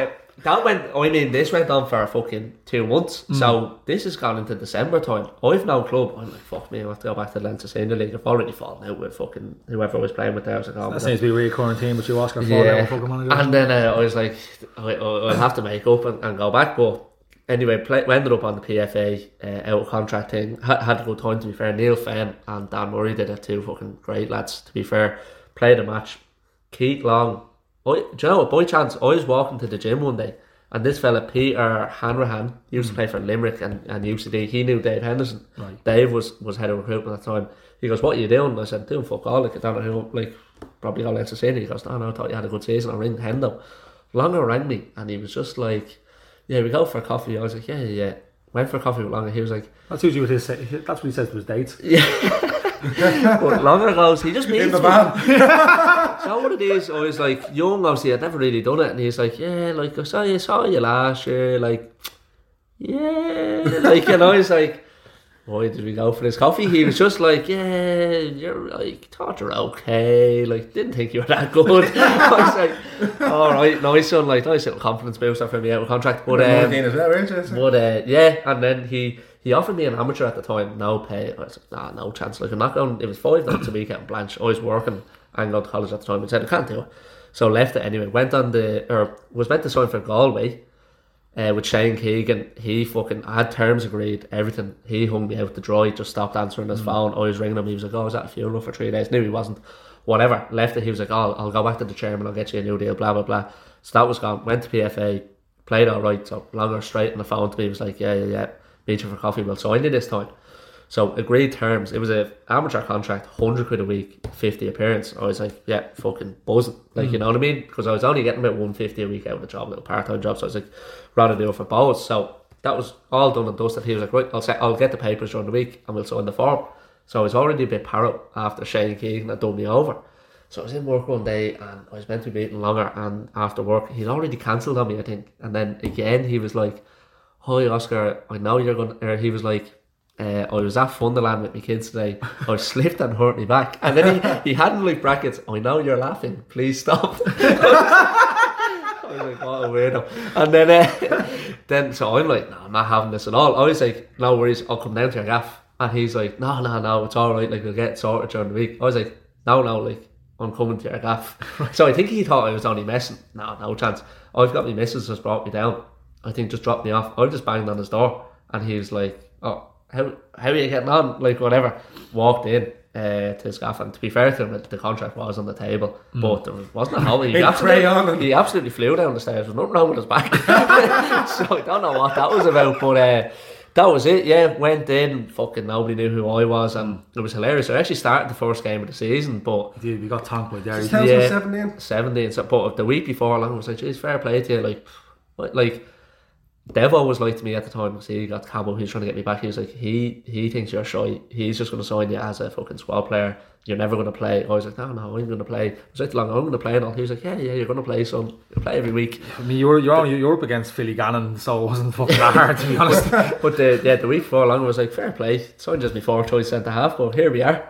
that went. I mean, this went on for fucking two months. Mm. So this has gone into December time. I've no club. I'm like, fuck me, I have to go back to the Leinster Senior League. I've already fallen out with fucking whoever I was playing with there. I was like, oh, that seems to be a recurring theme with you, Oscar. Yeah. Fucking And then uh, I was like, I, I'll have to make up and, and go back. But anyway, play, we ended up on the P F A uh, out of contract thing. Had, had a good time, to be fair. Neil Fenn and Dan Murray did it too. Fucking great lads, to be fair. Played a match. Keith Long. I, do you know what? By chance, I was walking to the gym one day, and this fella Peter Hanrahan used mm. to play for Limerick and, and U C D. He knew Dave Henderson. Right. Dave was, was head of recruitment at the time. He goes, "What are you doing?" And I said, "Doing fuck all. Like I don't know who. Like probably all Leinster Senior." He goes, "No, no, I thought you had a good season." I ring Hendo. Longer rang me, and he was just like, "Yeah, we go for a coffee." I was like, "Yeah, yeah, yeah." Went for a coffee with Longer. He was like, "That's usually what his. That's what he says to his dates." Yeah. But Longer goes, he just meets in the me. van. So what it is, I was like young, obviously I'd never really done it, and he's like, "Yeah, like I saw you, saw you last year, like, yeah," like, and I was like, "Why did we go for this coffee?" He was just like, "Yeah, you're like, thought you're okay, like, didn't think you were that good." I was like, "All right, nice one, like, nice little confidence booster for me out of contract." But um, but uh, yeah, and then he. He offered me an amateur at the time, no pay. I was like, nah, no chance. Like, I'm not going. It was five nights a week at Blanche. I was working and going to college at the time. I said, I can't do it. So left it anyway. Went on the, or was meant to sign for Galway uh, with Shane Keegan. He fucking had terms agreed, everything. He hung me out to dry, just stopped answering his mm. phone. I was ringing him. He was like, "Oh, I was at a funeral for three days. Knew he wasn't. Whatever. Left it. He was like, "Oh, I'll go back to the chairman. I'll get you a new deal, blah, blah, blah." So that was gone. Went to P F A. Played all right. So Longer straight on the phone to me. He was like, "Yeah, yeah, yeah. Meet you for coffee." Well, so I did this time. So agreed terms. It was a amateur contract, hundred quid a week, fifty appearance. I was like, yeah, fucking buzzing. Like, mm. you know what I mean? Because I was only getting about one fifty a week out of the job, a little part time job. So I was like, rather do it for both. So that was all done and dusted. He was like, right, I'll say I'll get the papers during the week and we'll sign the form. So I was already a bit parrot after Shane Keegan had done me over. So I was in work one day and I was meant to be meeting Longer, and after work he'd already cancelled on me, I think. And then again he was like, "Hi Oscar, I know you're going to," or he was like, uh, "I was at Funderland with my kids today. I slipped and hurt me back." And then he, he hadn't like brackets, "I know you're laughing, please stop." I was like, what a weirdo. And then, uh, then so I'm like, "No, I'm not having this at all." I was like, "No worries, I'll come down to your gaff." And he's like, "No, no, no, it's alright, like we'll get it sorted during the week." I was like, "No, no, like I'm coming to your gaff." So I think he thought I was only messing. No, no chance. I've got my missus just brought me down. I think just dropped me off. I just banged on his door and he was like, "Oh, how how are you getting on?" Like whatever. Walked in uh, to his gaff, and to be fair to him, the contract was on the table, mm. but there wasn't a hole. He, absolutely, he absolutely flew down the stairs. There's nothing wrong with his back. So I don't know what that was about, but uh, that was it. Yeah, went in. Fucking nobody knew who I was, and it was hilarious. I actually started the first game of the season, but dude, we got tanked by Derry. Yeah, seventeen. seventeen. So, but the week before, I was like, "Geez, fair play to you." Like, like. Devo was like to me at the time, because he got Cabo, he was trying to get me back. He was like, he he thinks you're shy. He's just going to sign you as a fucking squad player. You're never going to play. I was like, no, no, I'm going to play. I was like, long, I'm going to play and all. He was like, yeah, yeah, you're going to play some. You play every week. I mean, you were you're only you're up against Philly Gannon, so it wasn't fucking that hard, to be honest. But the yeah, the week before, Long was like, fair play. Signed just before choice centre half, but here we are.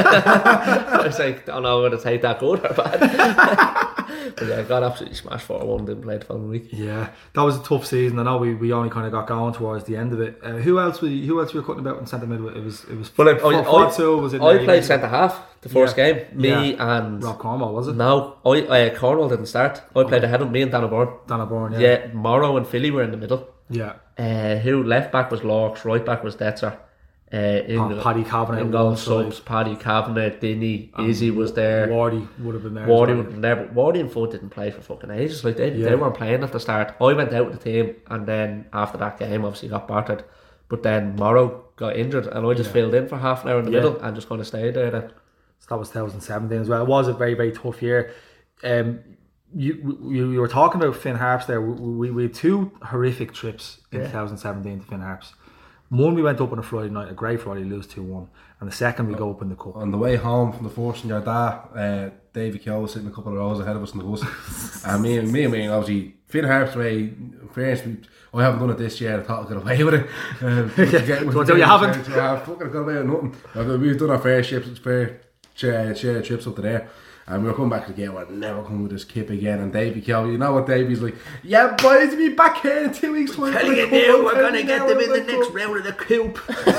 I was like, don't know whether to take that good or bad. But yeah, I got absolutely smashed four one. Didn't play the following week. Yeah, that was a tough season. I know we, we only kind of got going towards the end of it. Uh, who else? We who else were you cutting about in centre mid? It was it was. Well, I, I, I, two, was it I played centre half the first yeah. game. Me yeah. and Rob Cornwall, was it? No, I uh, Cornwall didn't start. I played ahead of me and Dana Bourne. Dana Bourne, yeah. Yeah, Morrow and Philly were in the middle. Yeah. Uh, who left back was Lorks, right back was Detzer. Uh, in oh, Paddy Kavanagh in goal subs, Paddy Kavanagh, Dinny, um, Izzy was there. Wardy would have been there. Wardy well. would have been there, but Wardy and Foot didn't play for fucking ages. Like they, yeah. they weren't playing at the start. I went out with the team, and then after that game, obviously got battered. But then Morrow got injured, and I just yeah. filled in for half an hour in the yeah. middle and just kind of stayed there. Then. So that was twenty seventeen as well. It was a very very tough year. Um, you you, you were talking about Finn Harps there. We, we, we had two horrific trips in yeah. twenty seventeen to Finn Harps. One, we went up on a Friday night, a great Friday, lose two one. And the second, we go up in the cup. On the way home from the first in your dad, uh, Davy Keogh was sitting a couple of rows ahead of us in the bus. and me and me, and me, obviously, Finn Harps way, first, I haven't done it this year, I thought I got away with it. Uh, so you haven't? I fucking got away with nothing. We've done our fair ships, fair share, share trips up to there. And we were coming back to the game, we're never coming with this kip again. And Davey Kelly, you know what Davey's like, yeah boys, be back here in two weeks time. Telling you now, we're going to get them in the next round of the coop.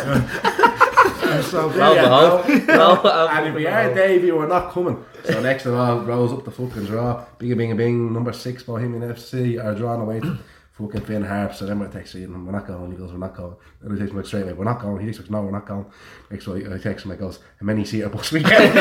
So No, yeah, no, no, and if we are Davey, we're not coming. So next of all, rolls up the fucking draw. Bing bing bing, number six Bohemian F C are drawing away to fucking Finn Harps. So then we're texting him, we're not going. He goes, we're not going. Then he takes me like straight away, we're not going. He says, no, we're not going. Next week I text him, I goes, how many seater bus we get?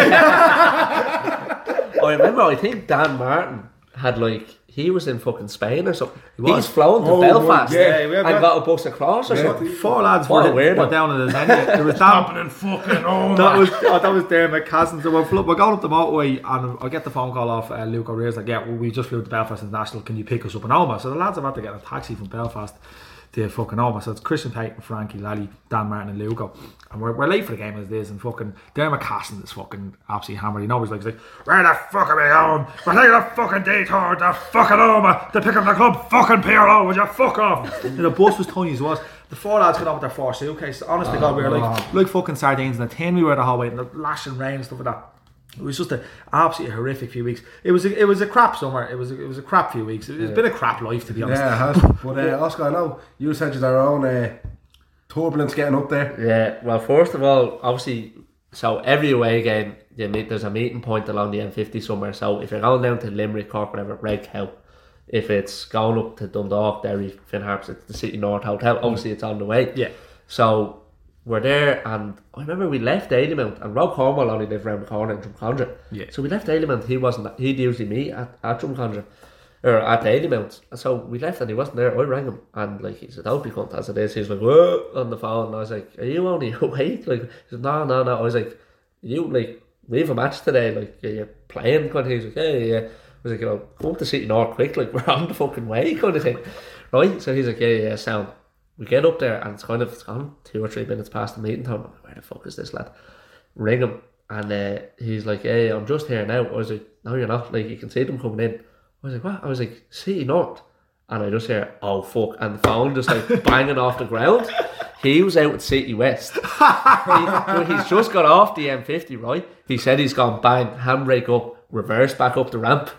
I remember, I think Dan Martin had like, he was in fucking Spain or something. He was. He's flown to Oh, Belfast yeah, we have and that. got a bus across or Yeah. something. Four lads What a were, weirdo. were down in the venue. There was Dan, and fucking oh that was oh, that was Dermot Cousins. So we're, fl- we're going up the motorway, and I get the phone call off uh, Luke O'Reilly's like, yeah, well, we just flew to Belfast International. Can you pick us up in Oma? So the lads have had to get a taxi from Belfast to fucking Oma. So it's Christian Payton, Frankie Lally, Dan Martin, and Lugo. And we're, we're late for the game as it is. And fucking Dermot Cousins is fucking absolutely hammered. You know, he's like, he's like, where the fuck are we going? We're taking a fucking detour to fucking Oma to pick up the club fucking P R O. Would you fuck off? And the bus was tiny as it was. The four lads got up with their four suitcases. Honest to God, we were like, like fucking sardines in a tin. We were the whole way, and the lashing rain and stuff like that. It was just an absolutely horrific few weeks. It was a, it was a crap summer. It was a, it was a crap few weeks. It's been a crap life, to be honest. Yeah, it has. But uh, Oscar, I know you said you had our own uh, turbulence getting up there. Yeah, well, first of all, obviously, so every away game, you meet, there's a meeting point along the M fifty somewhere. So if you're going down to Limerick, Cork, whatever, Red Cow. If it's going up to Dundalk, Derry, Finn Harps, it's the City North Hotel. Obviously, it's on the way. Yeah. So we're there, and I remember we left Dalymount, and Rob Cornwall only lived around the corner in Drumcondra. Yeah. So we left Dalymount. He wasn't. He'd usually meet at at Drumcondra or at Dalymount. And so we left, and he wasn't there. I rang him, and like he said, "Don't be cunt as it is." He was like, "Whoa," on the phone, and I was like, "Are you only awake?" Like he said, "No, no, no." I was like, "You like we have a match today? Like are you playing?" Kind of. He was like, "Yeah, yeah." yeah." I was like, you know, come up to City North quick, like we're on the fucking way, kind of thing, right? So he's like, yeah, yeah, sound. We get up there, and it's kind of it's gone two or three minutes past the meeting time. I'm like, where the fuck is this lad? Ring him, and uh, he's like, hey, I'm just here now. I was like, no, you're not. Like you can see them coming in. I was like, what? I was like, City North, and I just hear, oh fuck, and the phone just like banging off the ground. He was out at City West. he, well, he's just got off the M fifty, right? He said he's gone bang, handbrake up. Reverse back up the ramp,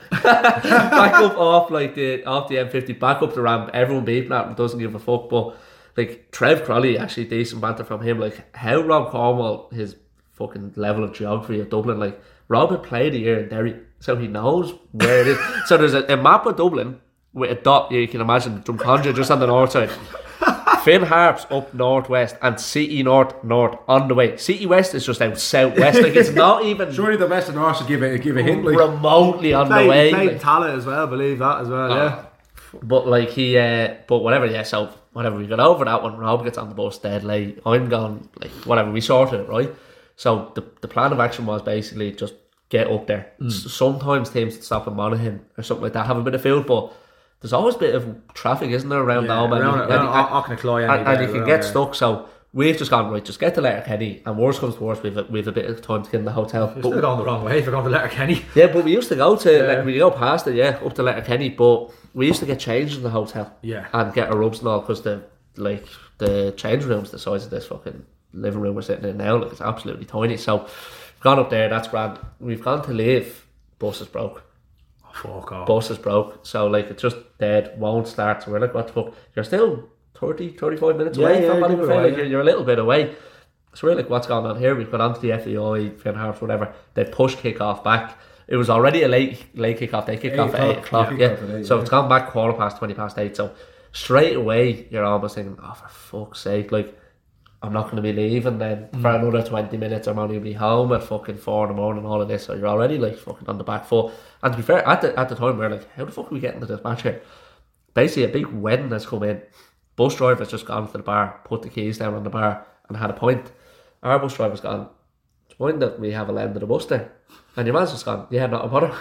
back up off like the off the M fifty, back up the ramp. Everyone beeping at him, doesn't give a fuck. But like Trev Crowley, actually decent banter from him. Like how Rob Cornwall, his fucking level of geography of Dublin. Like Rob had played a year in Derry, so he knows where it is. So there's a, a map of Dublin with a dot. You can imagine Drumcondra just on the north side. Finn Harps up northwest and City North north on the way. City West is just out southwest. Like it's not even Surely the West and North should give a give a hint. Like remotely on Played, the way. played like. Tala as well, believe that as well, yeah. But like he, uh, but whatever. Yeah. So whatever. We got over that one. Rob gets on the bus dead late. I'm gone. Like whatever. We sorted it right. So the the plan of action was basically just get up there. Mm. S- sometimes teams would stop in Monaghan or something like that. Have a bit of food, but. There's always a bit of traffic, isn't there, around Yeah, the home, and, around- you- around and, Auchnacloy and, any and, day and you as can well, get yeah. stuck. So we've just gone right. Just get to Letterkenny, and worst comes to worst, we've a, we've a bit of time to get in the hotel. You're But- still going the wrong way if you're going to Letterkenny. yeah, but we used to go to Yeah. like we go past it, yeah, up to Letterkenny. But we used to get changed in the hotel, Yeah. and get our rubs and all because the like the change room's the size of this fucking living room we're sitting in now. Like it's absolutely tiny. So we've gone up there. That's grand. We've gone to leave. Bus is broke. Fuck off. Bus is broke. So like it's just dead. Won't start. So we're like, what the fuck? You're still thirty, thirty-five minutes Yeah, away yeah, from good Ballymoney. away, Like yeah. you're, you're a little bit away. So we're like, what's going on here? We've got onto the F A I, Finn Harps, whatever. They push kick off back. It was already a late late kick off. They kicked Eight off at eight o'clock, o'clock. yeah, Yeah. kick off at eight, so yeah. it's gone back quarter past twenty past eight. So straight away you're almost thinking, oh for fuck's sake, like I'm not going to be leaving then Mm. for another twenty minutes. I'm only going to be home at fucking four in the morning. All of this, so you're already like fucking on the back foot. And to be fair, at the at the time we we're like, how the fuck are we getting to this match here? Basically, a big wedding has come in. Bus driver's just gone to the bar, put the keys down on the bar, and had a pint. Our bus driver's gone, it's fine that we have a land of the bus there. And your man's just gone, yeah, not a bother.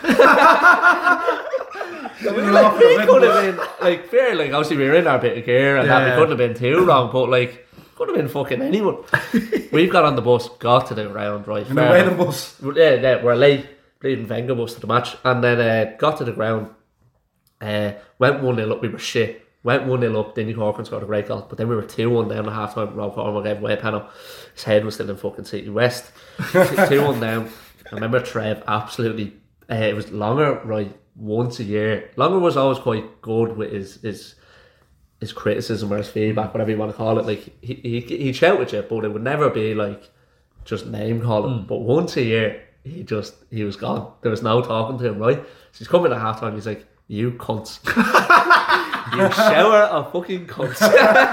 So we, like, we could have been, like, fair, like, obviously we were in our bit of gear and that we Yeah. couldn't have been too wrong, but, like, could have been fucking anyone. We've got on the bus, got to the ground, right? in the fair wedding enough. bus. Yeah, yeah, we're late, bleeding Wenger bus to the match, and then uh, got to the ground, uh, went one nil up, we were shit. Went one nil up, Dinny Corcoran scored a great goal, but then we were two one down at half time. Rob Cornwall gave away a penalty. His head was still in fucking City West. two one down. I remember Trev absolutely Uh, it was Longer, right, once a year. Longer was always quite good with his his, his criticism or his feedback, whatever you want to call it. Like, he, he, he'd shout at you, but it would never be like just name calling. Mm. But once a year, he just, he was gone. There was no talking to him, right? So he's coming at half time, he's like, you cunts. You shower of fucking cunts.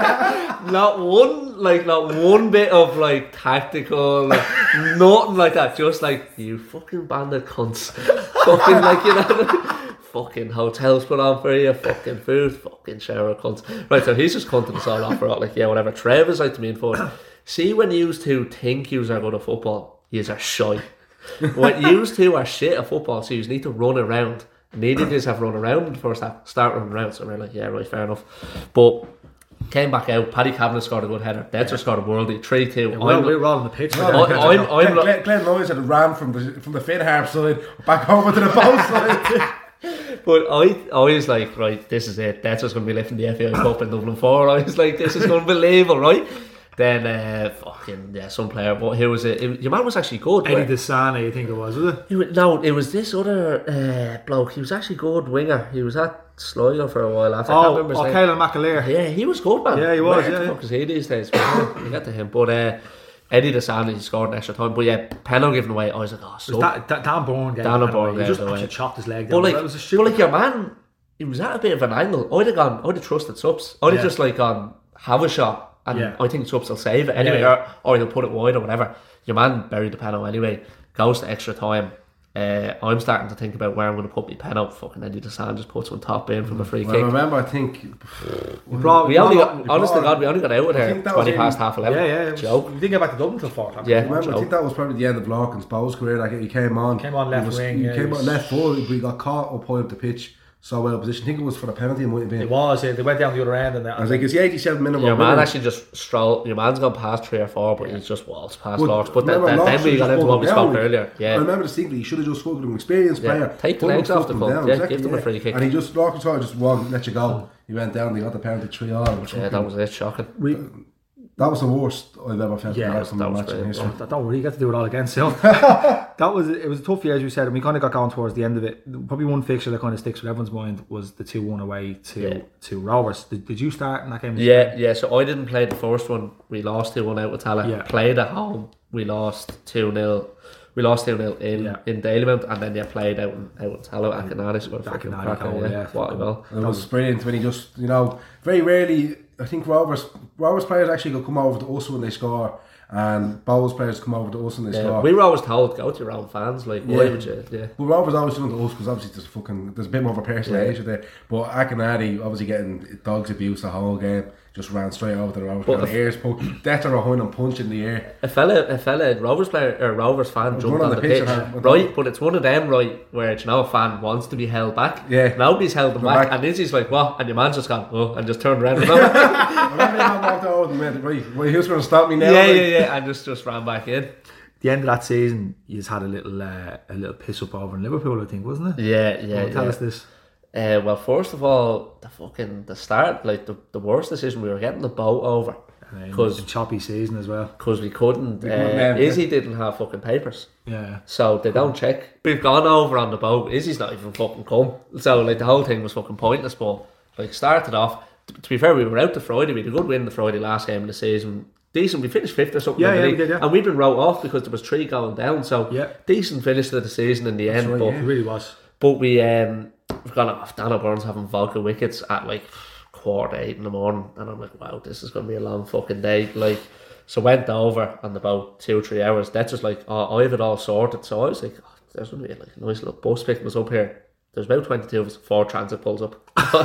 Not one, like, not one bit of, like, tactical, like, nothing like that. Just like, you fucking bandit cunts. Fucking, like, you know, fucking hotels put on for you, fucking food, fucking shower of cunts. Right, so he's just cunting us all off for, like, yeah, whatever. Trev is like to me in foot. See, when you two think you are good at football, you are shy. When you two are shit at football, so you need to run around. Neither of us have run around in the first half, start running around, so we're like, yeah, right, fair enough. But came back out, Paddy Kavanagh scored a good header, Detzer yeah. scored a worldie, three two. Yeah, well, we were all on the pitch. No, no, I'm, I'm, I'm, Glenn, Glenn Lewis had ran from the from the Finn Harp side back over to the both side. But I, I was like, right, this is it. Detzer's going to be lifting the F A I Cup in Dublin four. I was like, this is unbelievable, right? Then, uh, fucking, yeah, some player, but who was it? it your man was actually good. Eddie Desane, I think it was, was it? He was, no, it was this other uh, bloke. He was actually good winger. He was at Sligo for a while after. Oh, I can't remember oh Caelan McAleer. Yeah, he was good, man. Yeah, he was, Where yeah. the fuck is he these days? You get to him. But uh, Eddie Desane, he scored an extra time. But yeah, penalty given away, I was like, oh, so. Da- Da- Dan Bourne gave Dan Bourne He just actually chopped his leg down. But like, that was a but like your man, he was at a bit of an angle. I'd have gone, I'd have trusted Subs. I'd have yeah. just like gone, have a shot. And yeah. I think Subs will save it anyway, yeah, yeah. Or, or he'll put it wide or whatever. Your man buried the penalty anyway, goes to extra time. Uh, I'm starting to think about where I'm going to put my pen out. Fucking Eddie Desane just puts one top in from a free well, kick. I remember, I think. We, brought, we only got, honest to God, we only got out of there twenty past half eleven. Yeah, yeah. Joke. We didn't get back to Dublin till four. Yeah, remember, I think that was probably the end of Larkin's Bowles career. Like, he came on. Came on left he was, wing. He yeah, came was, on left forward, but he got caught up high up the pitch. So well positioned. I think it was for the penalty. It might have been. It was. Yeah, they went down the other end, and that. I was like, it's the eighty-seven minute. Your man actually just strolled. Your man's gone past three or four, but yeah. he's just waltzed past Lords. But then, then, then we got into what we spoke earlier. Yeah, I remember distinctly. He should have just spoken to an experienced yeah. player. Take the legs off the cup. Yeah, exactly, give them yeah. a free kick. And he just Larkin saw just won't let you go. He went down. He got the penalty three all. Yeah, that was it. Shocking. We. That was the worst I've ever felt. Yeah, that was match in history. Oh, don't worry, you get to do it all again soon. That was it. Was a tough year, as you said, and we kind of got going towards the end of it. Probably one fixture that kind of sticks with everyone's mind was the two one away to yeah. to Rovers. Did, did you start in that game? Yeah, yeah. So I didn't play the first one. We lost two one out with Tala. Yeah. Played at home. We lost two nil. We lost two nil in yeah. in Dalymount, and then yeah, played out in out in Tala at Canaris. Akinadi, yeah. What a goal! It was brilliant when he just, you know, very rarely. I think Rovers Rovers players actually will come over to us when they score, and Bowls players come over to us when they yeah, score. We were always told go to your own fans, like yeah. why would you? Yeah. But Rovers always doing to us because obviously there's fucking there's a bit more of a personality yeah. there. But Akinadi obviously getting dogs abuse the whole game. Just ran straight over to the Rovers player. The ears poked. Detzer behind him, punch in the air. A fella, a fella, Rovers player or Rovers fan jumped on the, the pitch, right? But it's one of them, right, where you know a fan wants to be held back. Yeah. Nobody's held them back, back, and Izzy's like, "What?" And your man's just gone, "Oh," and just turned around. I remember him walked over and went, "Right, well, who's going to stop me now?" Yeah, like. yeah, yeah, and just just ran back in. The end of that season, you just had a little uh, a little piss up over in Liverpool, I think, wasn't it? Yeah, yeah. Well, tell yeah. us this. Uh, well, first of all, the fucking the start, like the, the worst decision, we were getting the boat over because choppy season as well. Because we couldn't. We couldn't uh, Izzy didn't have fucking papers. Yeah. So they don't check. We've gone over on the boat. Izzy's not even fucking come. So like the whole thing was fucking pointless. But like started off. To, to be fair, we were out the Friday. We had a good win the Friday last game of the season. Decent. We finished fifth or something. Yeah, in the yeah, league. we did, yeah. And we've been wrote off because there was three going down. So yeah. decent finish to the season in the That's end. right, but yeah. It really was. But we um. We've gone off. Dan O'Byrne's having vodka wickets at like quarter to eight in the morning, and I'm like, wow, this is going to be a long fucking day. Like, so went over on about two or three hours. That's just like, oh, I have it all sorted. So I was like, oh, there's going to be like a nice little bus picking us up here. There's about twenty-two of us. Four transit pulls up.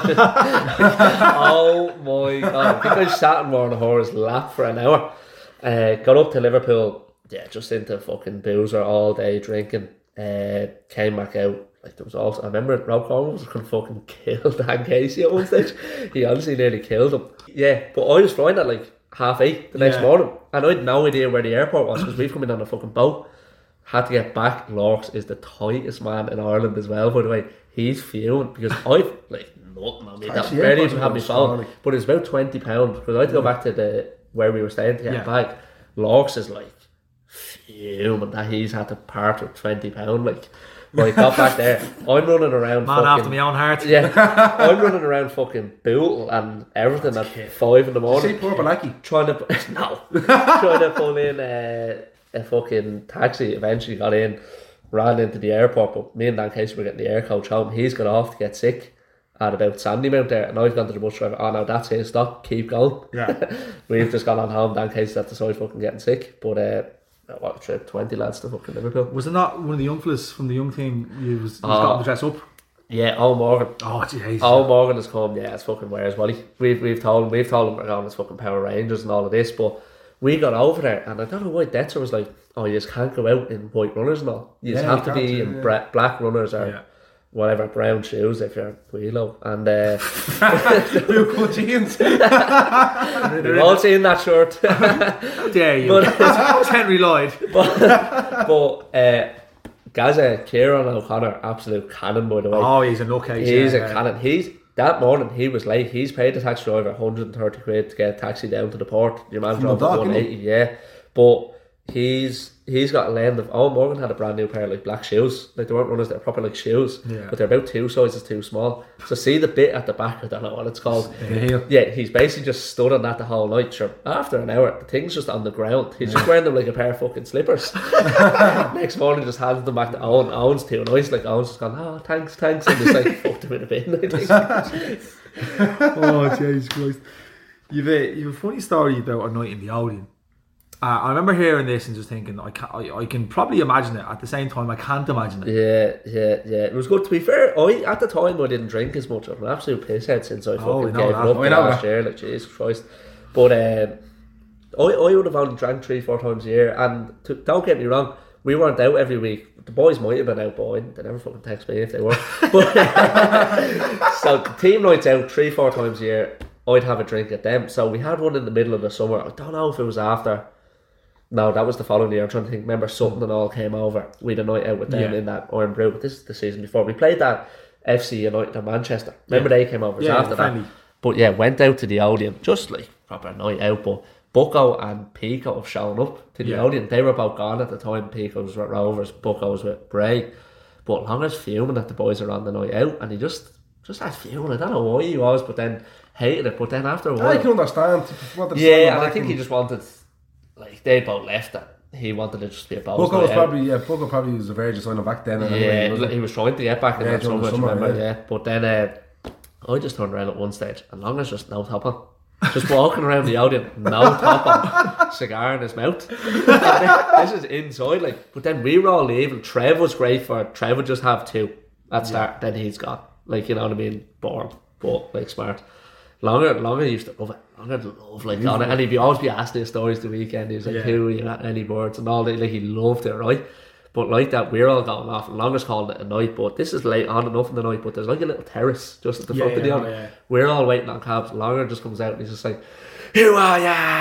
Oh my god! I think I sat in Warren Horror's lap for an hour. Uh, got up to Liverpool. Yeah, just into fucking boozer all day drinking. Uh, came back out. Like there was also, I remember Rob Corman was going to fucking kill Dan Casey at one stage. He honestly nearly killed him. Yeah, but I was flying at like half eight the next yeah. morning, and I had no idea where the airport was because we've come in on a fucking boat. Had to get back. Lorks is the tightest man in Ireland as well, by the way. He's fuming because I've like nothing on me. That barely even had me phone, but it's about twenty pounds because I had to go back to the where we were staying to get yeah. back. Lorks is like fuming that he's had to part with twenty pound like. Right, got back there. I'm running around. Man fucking, after my own heart. Yeah, I'm running around fucking Bootle and everything at five in the Say morning. poor Balaki. Trying to no, trying to pull in a, a fucking taxi. Eventually got in, ran into the airport. But me and Dan Casey were getting the air coach home. He's got off to get sick at about Sandymount there, and I've gone to the bus driver. Oh no, that's it. Stop, keep going. Yeah. We've just gone on home. Dan Casey's at the side fucking getting sick. But uh, what trip? Twenty lads to fucking Liverpool. Was it not one of the young fellas from the young team you was, was Oh. got to dress up? Yeah, Owen Morgan. Oh jeez. Oh, Morgan has come. Yeah, it's fucking Where's Wally. We've we've told him we've told him we're going as fucking Power Rangers and all of this, but we got over there, and I don't know why Detzer was like, "Oh, you just can't go out in white runners and all. You just Yeah, have you to be can't, in yeah. bra- black runners or Yeah. whatever brown shoes if you're Wheelo." And uh, Blue cut jeans. we've all seen that shirt. How dare you? But- It's Henry Lloyd. but uh, Gaza, Kieran O'Connor, absolute cannon by the way. Oh, he's a nutcase. He's yeah, a yeah. cannon. He's that morning he was late. He's paid the taxi driver one hundred thirty quid to get a taxi down to the port. Your man From drove the dock, at one eighty, yeah. But he's he's got a lend of. Oh, Morgan had a brand new pair of like black shoes. Like they weren't runners, they're proper like shoes, Yeah. but they're about two sizes too small. So see the bit at the back. I don't know what it's called. The heel. Yeah, he's basically just stood on that the whole night. Sure, after an hour, the thing's just on the ground. He's just wearing them like a pair of fucking slippers. Next morning, just handed them back to Owen. Owen's too nice. Like Owen's just gone, oh, thanks, thanks, and just like fucked him in a bin. I think. Oh Jesus Christ! You've a you've a funny story about a night in the Odeon. Uh, I remember hearing this and just thinking, I can I, I can probably imagine it. At the same time, I can't imagine it. Yeah, yeah, yeah. It was good. To be fair, I at the time I didn't drink as much. I'm an absolute pisshead since I Oh, fucking we know gave it that. up We know last that. year. Like Jesus Christ. But um, I I would have only drank three four times a year. And to, don't get me wrong, we weren't out every week. The boys might have been out, but I- they never fucking text me if they were. But so the team nights out three four times a year. I'd have a drink at them. So we had one in the middle of the summer. I don't know if it was after. No, that was the following year. I'm trying to think. Remember, Sutton and all came over. We had a night out with them Yeah. in that Iron Brew. But this is the season before. We played that F C United in Manchester. Remember they came over. It was Yeah, after friendly. that. But yeah, went out to the Odeon. Just like proper night out. But Bucko and Pico have shown up to the Yeah. Odeon. They were both gone at the time. Pico was with Rovers. Bucko was with Bray. But Longer's fuming that the boys are on the night out. And he just, just had fuming. I don't know why he was. But then hated it. But then after a while. I can understand. What they're Yeah, saying and I back think in- he just wanted, like, they both left it. He wanted it just to be a boss. Bucko was night out. probably yeah. Bucko probably was a verge of signing back then. Anyway, Yeah, wasn't he he? was trying to get back in Yeah, that during summer, the do you summer, remember? yeah. Yeah, but then uh, I just turned around at one stage, and long as just no top on. Just walking around the Odeon, no top on, cigar in his mouth. And then, this is inside, like. But then we were all leaving. Trev was great for it. Trev would just have two at start, then he's gone. Like, you know what I mean? Boring, but like smart. Longer, longer used to love it. Longer to love like on it, and he'd be always be asking his stories the weekend. He was like, Yeah. "Who are you at any birds?" and all that. Like he loved it, right? But like that, we're all going off. And Longer's called it a night, but this is late on enough in the night. But there's like a little terrace just at the Yeah, front of the yeah, Odeon. yeah. We're all waiting on cabs. Longer just comes out and he's just like, "Who are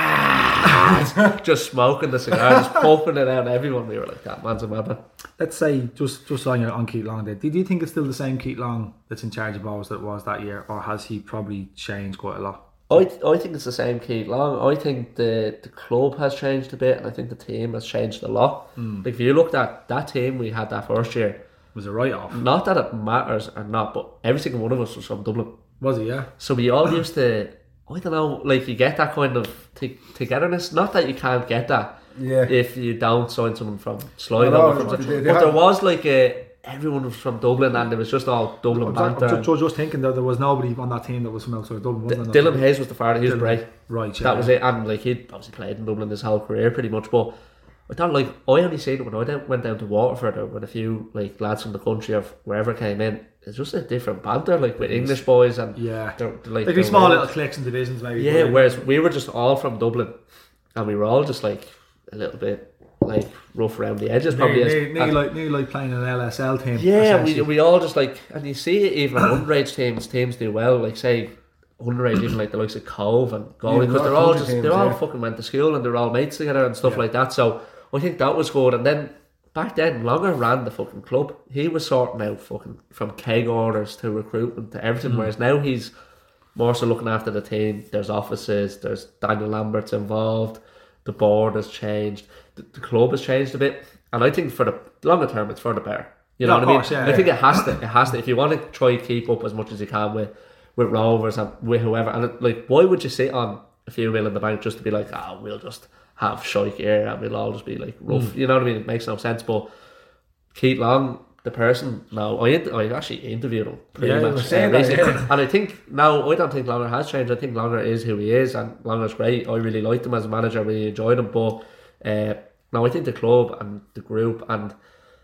ya?" Just smoking the cigar, just pumping it out. Everyone, we were like, "That man's a madman." Let's say just just on your on Keith Long there. Did you think it's still the same Keith Long that's in charge of Bows that it was that year, or has he probably changed quite a lot? I I think it's the same Keith Long. I think the, the club has changed a bit, and I think the team has changed a lot. Mm. Like if you looked at that team we had that first year, Was it right off? not that it matters or not, but every single one of us was from Dublin, Was he? Yeah. so we all used to. I don't know, like you get that kind of t- togetherness. Not that you can't get that Yeah. if you don't sign someone from Sligo. No, or from they- they but have- there was like a everyone was from Dublin, and it was just all Dublin I'm banter. just, just, just thinking that there was nobody on that team that was from outside Dublin. Wasn't D- there? Dylan Hayes was the father. He was Dylan- Bray. Right. Yeah. That was it, and like he'd obviously played in Dublin his whole career pretty much. But I don't like. I only seen it when I down- went down to Waterford or when a few like lads from the country or wherever came in. It's just a different banter, like with English boys and Yeah. they're, they're like Like they're small wild. little cliques and divisions, maybe. Yeah, but, whereas we were just all from Dublin, and we were all just like a little bit like rough around the edges, probably. nearly, as, nearly, nearly as- like nearly like playing an L S L team. yeah, we essentially. we all just like, and you see it even at underage teams. Teams do well, like say underage, even like the likes of Cove and Galway, Yeah, because a lot they're of all country just teams, they're all yeah. fucking went to school and they're all mates together and stuff Yeah. like that. So I think that was good. And then back then, Longer ran the fucking club. He was sorting out fucking from keg orders to recruitment to everything. Mm. Whereas now he's more so looking after the team. There's offices. There's Daniel Lambert's involved. The board has changed. The, the club has changed a bit. And I think for the longer term, it's for the better. You know Yeah, what I mean? of course, yeah, I yeah. think it has to. It has to. If you want to try to keep up as much as you can with with Rovers and with whoever, and it, like, why would you sit on a few mil in the bank just to be like, ah, oh, we'll just have shite here and we'll all just be like rough. Mm. You know what I mean? It makes no sense. But Keith Long, the person, now I I actually interviewed him pretty Yeah, you much, were saying uh, that, recently. yeah. And I think now I don't think Longer has changed. I think Longer is who he is, and Longer's great. I really liked him as a manager. I really enjoyed him. But uh, now I think the club and the group, and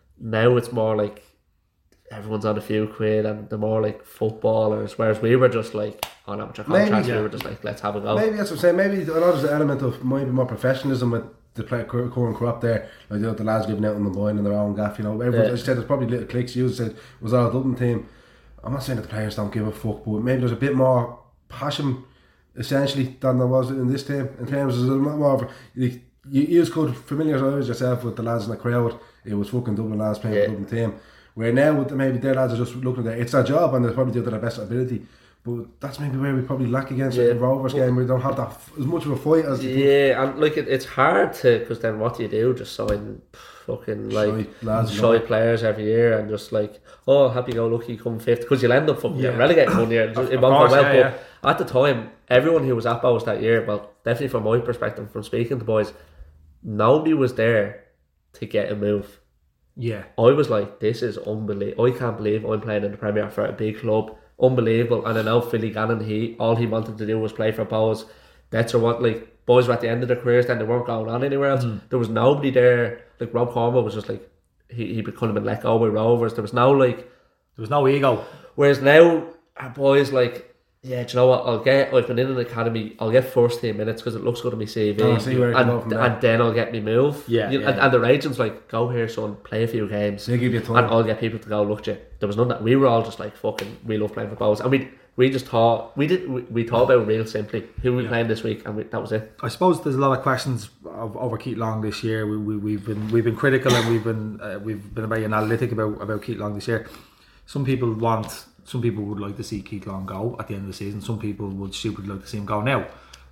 now it's more like everyone's on a few quid and they're more like footballers, whereas we were just like on amateur contracts. Maybe, we yeah. were just like, let's have a go. Maybe that's what I'm saying. Maybe I know there's an element of maybe more professionalism with the play, core core and crop there. Like, you know, the lads living out on the boyne in their own gaff. You know, everyone. Yeah. I said there's probably little cliques. You said it was our Dublin team. I'm not saying that the players don't give a fuck, but maybe there's a bit more passion, essentially, than there was in this team. In terms of a lot more of a, you, you could familiarise yourself with the lads in the crowd. It was fucking Dublin lads playing Yeah. for the Dublin team. Where now with the, maybe their lads are just looking at it. It's their job and they probably do it to their best ability. But that's maybe where we probably lack against Yeah. the Rovers game. We don't have that f- as much of a fight as Yeah, and like it, it's hard to, because then what do you do? Just sign fucking like Shy lads, shy you know. players every year and just like, oh, happy go lucky, come fifth, because you'll end up fucking Yeah. getting relegated one year. It Of- won't of go course, well. yeah, But at the time, everyone who was at Bows that year, well, definitely from my perspective, from speaking to boys, nobody was there to get a move. Yeah. I was like, this is unbelievable. I can't believe I'm playing in the Premier for a big club. Unbelievable. And I know Philly Gannon, he all he wanted to do was play for Bows. That's what, like, boys were at the end of their careers, then they weren't going on anywhere else. Mm. There was nobody there. Like, Rob Cornwall was just like, he, he could have been let go by Rovers. There was no, like, There was no ego. whereas now, our boys, like, yeah, do you know what? I'll get, I've been in an academy, I'll get first team minutes because it looks good on my C V. Oh, I see where it can and, go from there. and then I'll get me move. Yeah, You- yeah. And, and their agents, like, go here, son, play a few games. They give you time. And I'll get people to go, look, Jay, there was none of that. We were all just like, fucking, we love playing for Bows. And we we just thought, we did, we, we thought about it real simply. Who we Yeah. playing this week, and we, that was it. I suppose there's a lot of questions of, over Keith Long this year. We, we we've been we've been critical and we've been uh, we've been very analytic about about Keith Long this year. Some people want, some people would like to see Keith Long go at the end of the season. Some people would stupidly like to see him go now.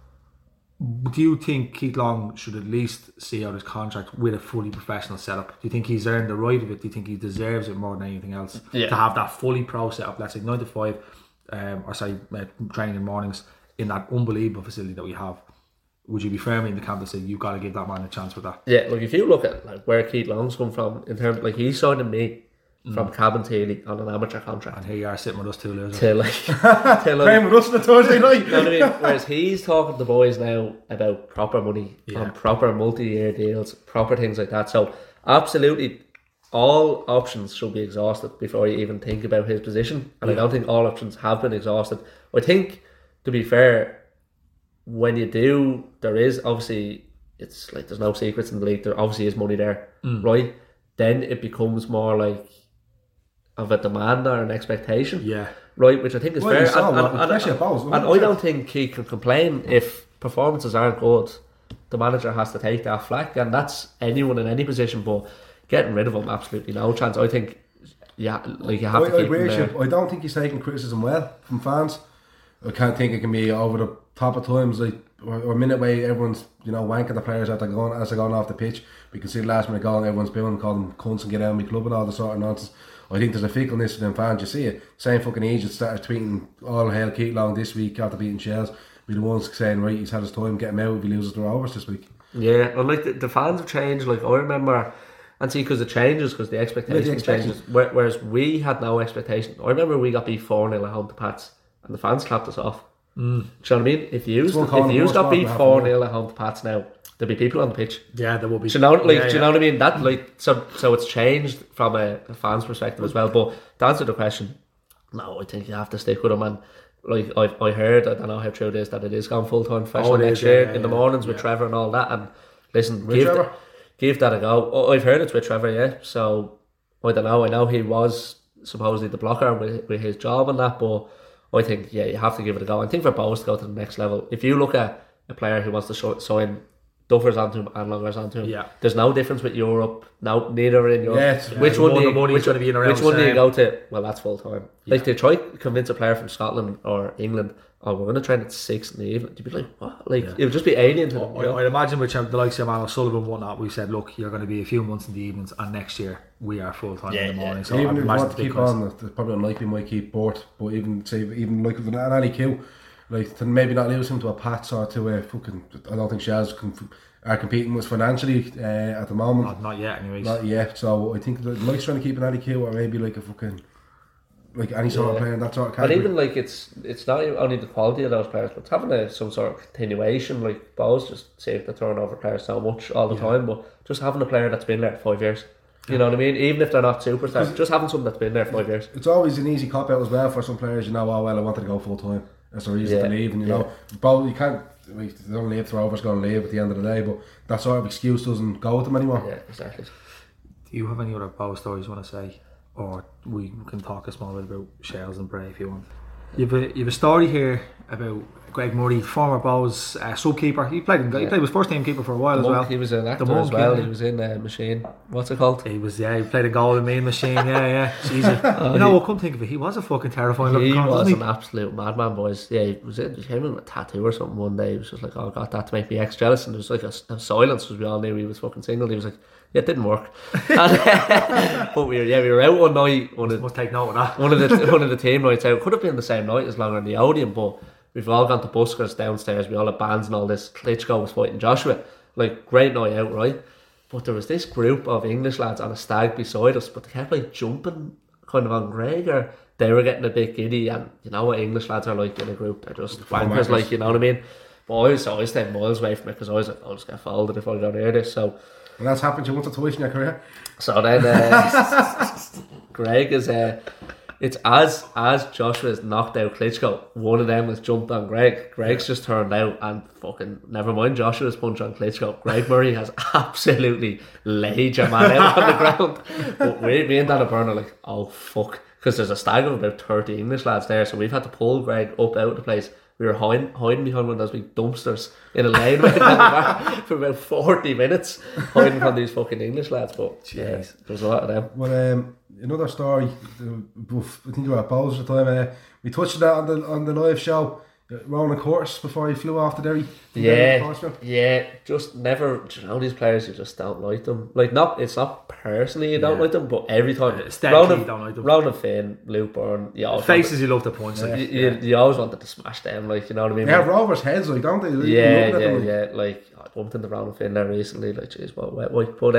Do you think Keith Long should at least see out his contract with a fully professional setup? Do you think he's earned the right of it? Do you think he deserves it more than anything else? Yeah. To have that fully pro setup, let's say nine to five, um, or say uh, training in mornings in that unbelievable facility that we have. Would you be firmly in the camp to say you've got to give that man a chance with that? Yeah, like, if you look at like where Keith Long's come from, in terms, like, he signed me from Cabin Teely on an amateur contract. And here you are sitting with us two losers. To like, to like, Playing with us on a Thursday night. you know what I mean? Whereas he's talking to the boys now about proper money, Yeah. on proper multi-year deals, proper things like that. So absolutely, all options should be exhausted before you even think about his position. And I don't think all options have been exhausted. I think, to be fair, when you do, there is obviously, it's like there's no secrets in the league. There obviously is money there, right? Then it becomes more like of a demand or an expectation. Yeah. Right, which I think is Well, fair. you saw and, what- and, and, especially at Bows, and wasn't I it? don't think he can complain if performances aren't good. The manager has to take that flack, and that's anyone in any position. But getting rid of him, absolutely no chance. I think, yeah, like you have I, to I keep agree him with there. you. I don't think he's taking criticism well from fans. I can't think it can be over the top of times. Like, or, or minute way everyone's, you know, wanking the players as they're going as they're going off the pitch. We can see the last minute goal and everyone's booing, calling them cunts and get out of my club and all this sort of nonsense. I think there's a fickleness with them fans. You see it. Same fucking Egypt started tweeting all hail Keith Long this week after beating Shells. Be the ones saying, right, he's had his time, get him out if he loses the Rovers this week. Yeah, and like the, the fans have changed. Like, I remember, and see, because it changes, because the expectation expectation. changes. Where- Whereas we had no expectation. I remember we got beat four nil at home to Pats, and the fans clapped us off. Mm. Do you know what I mean? If you one call if in you the worst got spot beat we have four to nil at home to Pats now, there'd be people on the pitch. Yeah, there will be. Do you know, like, Yeah, do you yeah. know what I mean? That, like, so, so it's changed from a, a fan's perspective as well. But to answer the question, no, I think you have to stick with him. And like, I, I heard, I don't know how true it is, that it is gone full time professional Oh, it next is, yeah, year yeah, in the yeah. mornings with Yeah. Trevor and all that. And listen, With give, Trevor? th- give that a go. Oh, I've heard it's with Trevor, yeah. So I don't know. I know he was supposedly the blocker with, with his job and that, but I think, yeah, you have to give it a go. I think for Bows to go to the next level, if you look at a player who wants to sh- sign Duffers onto him and Longers onto him. Yeah. There's no difference with Europe. No, neither in Europe. Yeah, it's- Yeah, which the one more do the you, money's which, gonna be in around which the one do you same. go to? Well, that's full time. Yeah. Like they try to convince a player from Scotland or England, oh, we're going to train at six in the evening. You'd be like, what? Like Yeah. it would just be alien to them. I, you know? I'd imagine with the likes of Emmanuel O'Sullivan and whatnot, we said, look, you're going to be a few months in the evenings, and next year we are full time Yeah, in the morning. yeah. So even I'd if you imagine want it's to a big keep cost. on, it's probably unlikely we might keep Bort, but even say even like with an Ali Q, like to maybe not lose him to a Pats or to a fucking. I don't think Shells can, are competing with financially uh, at the moment. Not, not yet, anyways. Not yet. So I think the Mike's trying to keep an Ali Q or maybe like a fucking like any sort of Yeah. player in that sort of And category. even like it's it's not only the quality of those players, but it's having a, some sort of continuation. Like Bowes just saved the turnover players so much all the Yeah. time, but just having a player that's been there five years. You know what I mean? Even if they're not superstars, just having someone that's been there five years. It's always an easy cop out as well for some players. You know, oh well, I wanted to go full time. That's the reason Yeah. to leave, and you Yeah. know, but you can't. Like, they don't leave. Rover's going to leave at the end of the day, but that sort of excuse doesn't go with them anymore. Yeah, exactly. Do you have any other Bow stories you want to say? Or we can talk a small bit about Shells and Bray if you want. You've a, you've a story here about Greg Murray, former Bowes uh, sub-keeper. He played in, he Yeah. played with first team keeper for a while as Monk, well. he was an actor Monk, as well. yeah. He was in a machine. What's it called? He was, yeah, he played a goal in Mean Machine, yeah, yeah. It's easy. you know, what, come think of it, he was a fucking terrifying looking He cunt, was wasn't an absolute madman, boys. Yeah, he was in. He came in with a tattoo or something one day. He was just like, "Oh, I got that to make me ex jealous," and there was like a, a silence because we all knew he was fucking single. He was like, "Yeah, it didn't work." And, but we were, yeah, we were out one night. One he? of Must take note of that. one of the one of the team nights out. Could have been the same night as longer in the Odeon, but we've all gone to buskers downstairs. We all had bands and all this. Klitschko was fighting Joshua. Like, great night out, right? But there was this group of English lads on a stag beside us, but they kept like jumping kind of on Greg, or they were getting a bit giddy. And you know what English lads are like in a group? They're just wankers, like, you know what I mean? But I was always staying miles away from it because I was like, I'll just get folded if I don't hear this. So And that's happened to you once or twice in your career. So then uh, Greg is uh, it's as as Joshua has knocked out Klitschko, one of them has jumped on Greg. Greg's just turned out and fucking never mind Joshua's punch on Klitschko. Greg Murray has absolutely laid your man out on the ground. But we, me and Dan O'Byrne are like, oh fuck, because there's a stag of about thirty English lads there, so we've had to pull Greg up out of the place. We were hiding, hiding behind one of those big dumpsters in a lane right down the back for about forty minutes, hiding from these fucking English lads. But yeah, there's a lot of them. Well, um, another story. uh, I think you were at Bowes at the time. Uh, we touched that on the on the live show. uh, Ronan Curtis before he flew off to Derry. Yeah, yeah, just never. You know, these players, you just don't like them. Like, not it's not personally you don't Yeah. like them, but every time Aesthetically, Ronan, you don't like them. Ronan Finn, Luke Byrne, you always Faces you love to punch. wanted, Like, you, you, you always wanted to smash them. Like, you know what I mean? They have Rovers heads, like, don't they? Like, Yeah, looking at yeah, them, like- yeah. Like, I bumped into Ronan Finn there recently. Like, jeez, what wet white. But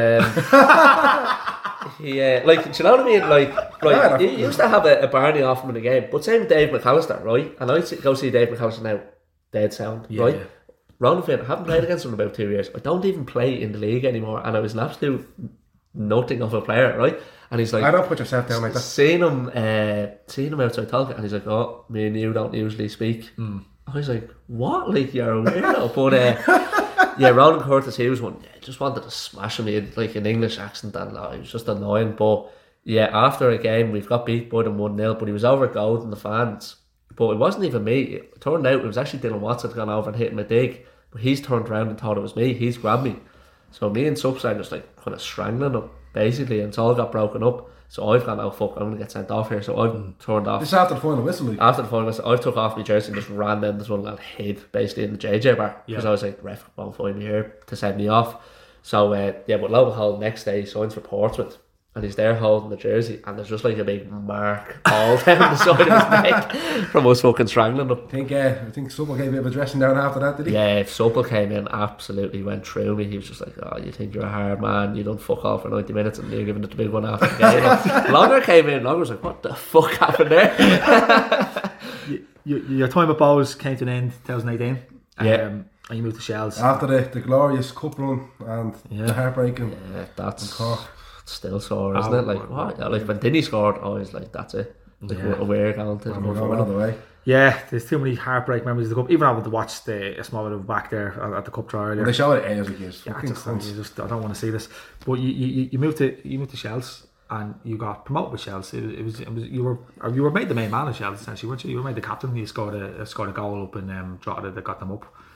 um, yeah, like, do you know what I mean? Like, Yeah, right, you used to have a, a Barney off him in the game, but same with Dave McAllister, right? And I go see Dave McAllister now, dead sound, Yeah, right? yeah. Ronan Finn, I haven't played against him in about two years. I don't even play in the league anymore, and I was an absolute nothing of a player, right? And he's like, I don't put yourself down like that. seeing him, uh, seeing him outside talking, and he's like, "Oh, me and you don't usually speak." Hmm. I was like, "What? Like, you're a weirdo?" But uh, yeah, Ronan Curtis, he was one. Yeah, just wanted to smash him in like an English accent, and uh, he was just annoying. But yeah, after a game, we've got beat by them one nil, but he was over gold in the fans. But it wasn't even me. It turned out it was actually Dylan Watts had gone over and hit him a dig, but he's turned around and thought it was me. He's grabbed me. So me and Subs are just like kind of strangling him, basically, and it's all got broken up. So I've gone, oh fuck, I'm going to get sent off here. So I've turned off. This is after the final whistle, like. After the final, I took off my jersey and just ran down this one and hid basically in the J J bar because Yeah. I was like, ref won't find me here to send me off. So uh, yeah, but lo and behold, next day he signs for Portsmouth and he's there holding the jersey and there's just like a big mark all down the side of his neck from us fucking strangling him. I think, uh, I think someone gave a bit of a dressing down after that, did he? Yeah, if Supple came in, absolutely went through me. He was just like, "Oh, you think you're a hard man? You don't fuck off for ninety minutes, and you're giving it the big one after the game." Longer came in. Longer was like, "What the fuck happened there?" your, your time at Bowes came to an end twenty eighteen. Yeah. Um, and you moved to Shells. After the, the glorious cup run and Yeah. the heartbreaking. Yeah, that's Cork. still sore, isn't Oh, it? Like, what? Yeah, like when Dinny scored, I was like, "That's it." Like, Yeah. we're, we're going to And go we're for going all it. the way. Yeah, there's too many heartbreak memories of the cup. Even I went to watch the a small bit of back there at, at the cup trial earlier. Well, they showed it airs like it's Yeah, I fucking just, cunts. I just I don't want to see this. But you, you, you moved to you moved to Shells and you got promoted with Shells. It, it was it was you were or you were made the main man of Shells essentially, weren't you? You were made the captain. You scored a scored a goal up in um, Drogheda that got them up.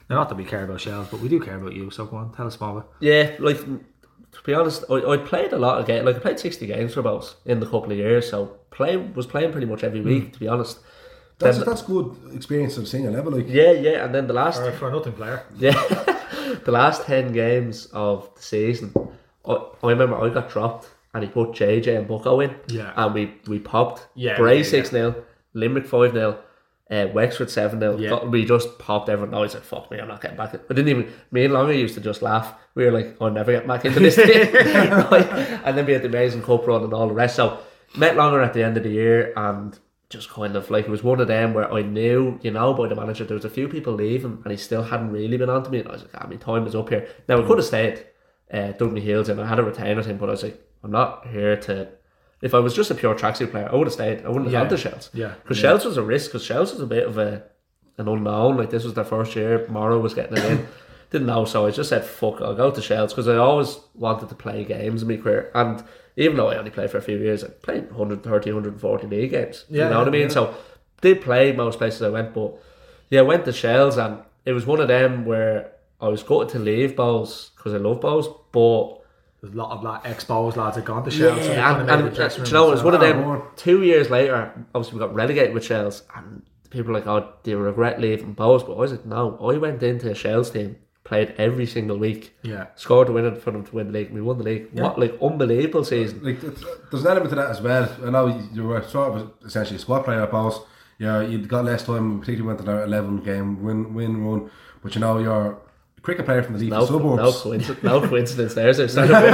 Now, not that we care about Shells, but we do care about you. So go on, tell us more about it. Yeah, like to be honest, I, I played a lot of games. Like I played sixty games for both in the couple of years. So play was playing pretty much every week. Mm. To be honest, that's then, that's good experience of senior level. Like yeah, yeah. And then the last for, for a nothing player. Yeah, the last ten games of the season, I, I remember I got dropped and he put J J and Bucko in. Yeah, and we we popped. Yeah, Bray yeah, six nil, yeah. Limerick five nil. Uh, Wexford seven nil. Yeah. We just popped everyone. I was like, fuck me, I'm not getting back. I didn't even. Me and Longer used to just laugh. We were like, I'll never get back into this team. Right? And then we had the amazing cup run and all the rest. So met Longer at the end of the year and just kind of like it was one of them where I knew, you know, by the manager, there was a few people leaving and he still hadn't really been on to me. And I was like, ah, my time is up here. Now I could have stayed, uh, dug my heels in. I had a retainer him, but I was like, I'm not here to. If I was just a pure tracksuit player, I would have stayed. I wouldn't have yeah. gone to Shells. Yeah. Because yeah. Shells was a risk, because Shells was a bit of a an unknown. Like, this was their first year. Morrow was getting it in. Didn't know, so I just said, fuck, I'll go to Shells, because I always wanted to play games in my career. And even though I only played for a few years, I played one thirty, one forty league games. Yeah, you know yeah, what I mean? Yeah. So, did play most places I went, but yeah, I went to Shells, and it was one of them where I was gutted to leave Bowes, because I love Bowes, but there's a lot of like, ex-Bowes lads that gone to Shells. Yeah, so and, and, and do you know, it was one of them, two years later, obviously we got relegated with Shells, and people were like, oh, do you regret leaving Bowes? But I was like, no, I went into a Shells team, played every single week, yeah, scored the winner for them to win the league, and we won the league. Yeah. What, like, unbelievable season. Like, there's an element to that as well. I know you were sort of essentially a squad player at Bowes. Yeah, you got less time, particularly went to their eleven game win, win, run, but you know, you're a cricket player from the leafy no, suburbs. No coincidence, no coincidence there. So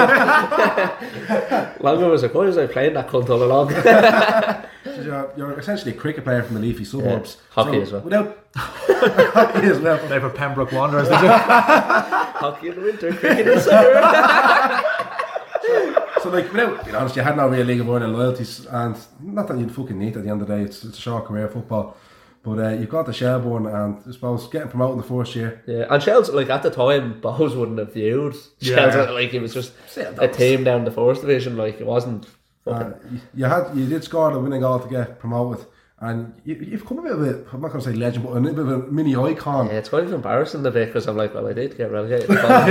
Longer was like, why was I playing that cunt all along? So you're, you're essentially a cricket player from the leafy suburbs. Yeah. Hockey so as well. Without hockey as well. They for Pembroke Wanderers, did you? Hockey in the winter, cricket in the summer. So, like, without being honest, you had no real League of Ireland loyalties, and not that you'd fucking need at the end of the day. It's, it's a short career, football. But uh, you've got the Shelbourne, and I suppose getting promoted in the first year. Yeah, and Shells, like, at the time, Bowes wouldn't have viewed Shells, yeah. like, it was just a team down the first division, like, it wasn't fucking... Uh, you, you had, you did score the winning goal to get promoted, and you, you've come a bit of a, I'm not going to say legend, but a bit of a mini icon. Yeah, it's kind of embarrassing a bit, because I'm like, well, I did get relegated.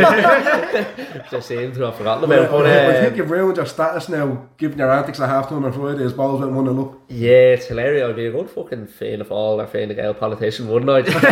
Just seem to have forgotten about it. Well, but, uh, I think you've ruined your status now, given your antics at half time on Friday as Bowes went one nil up. Yeah, it's hilarious. I'd be a good fucking Fianna Fáil or Fianna Gael politician, wouldn't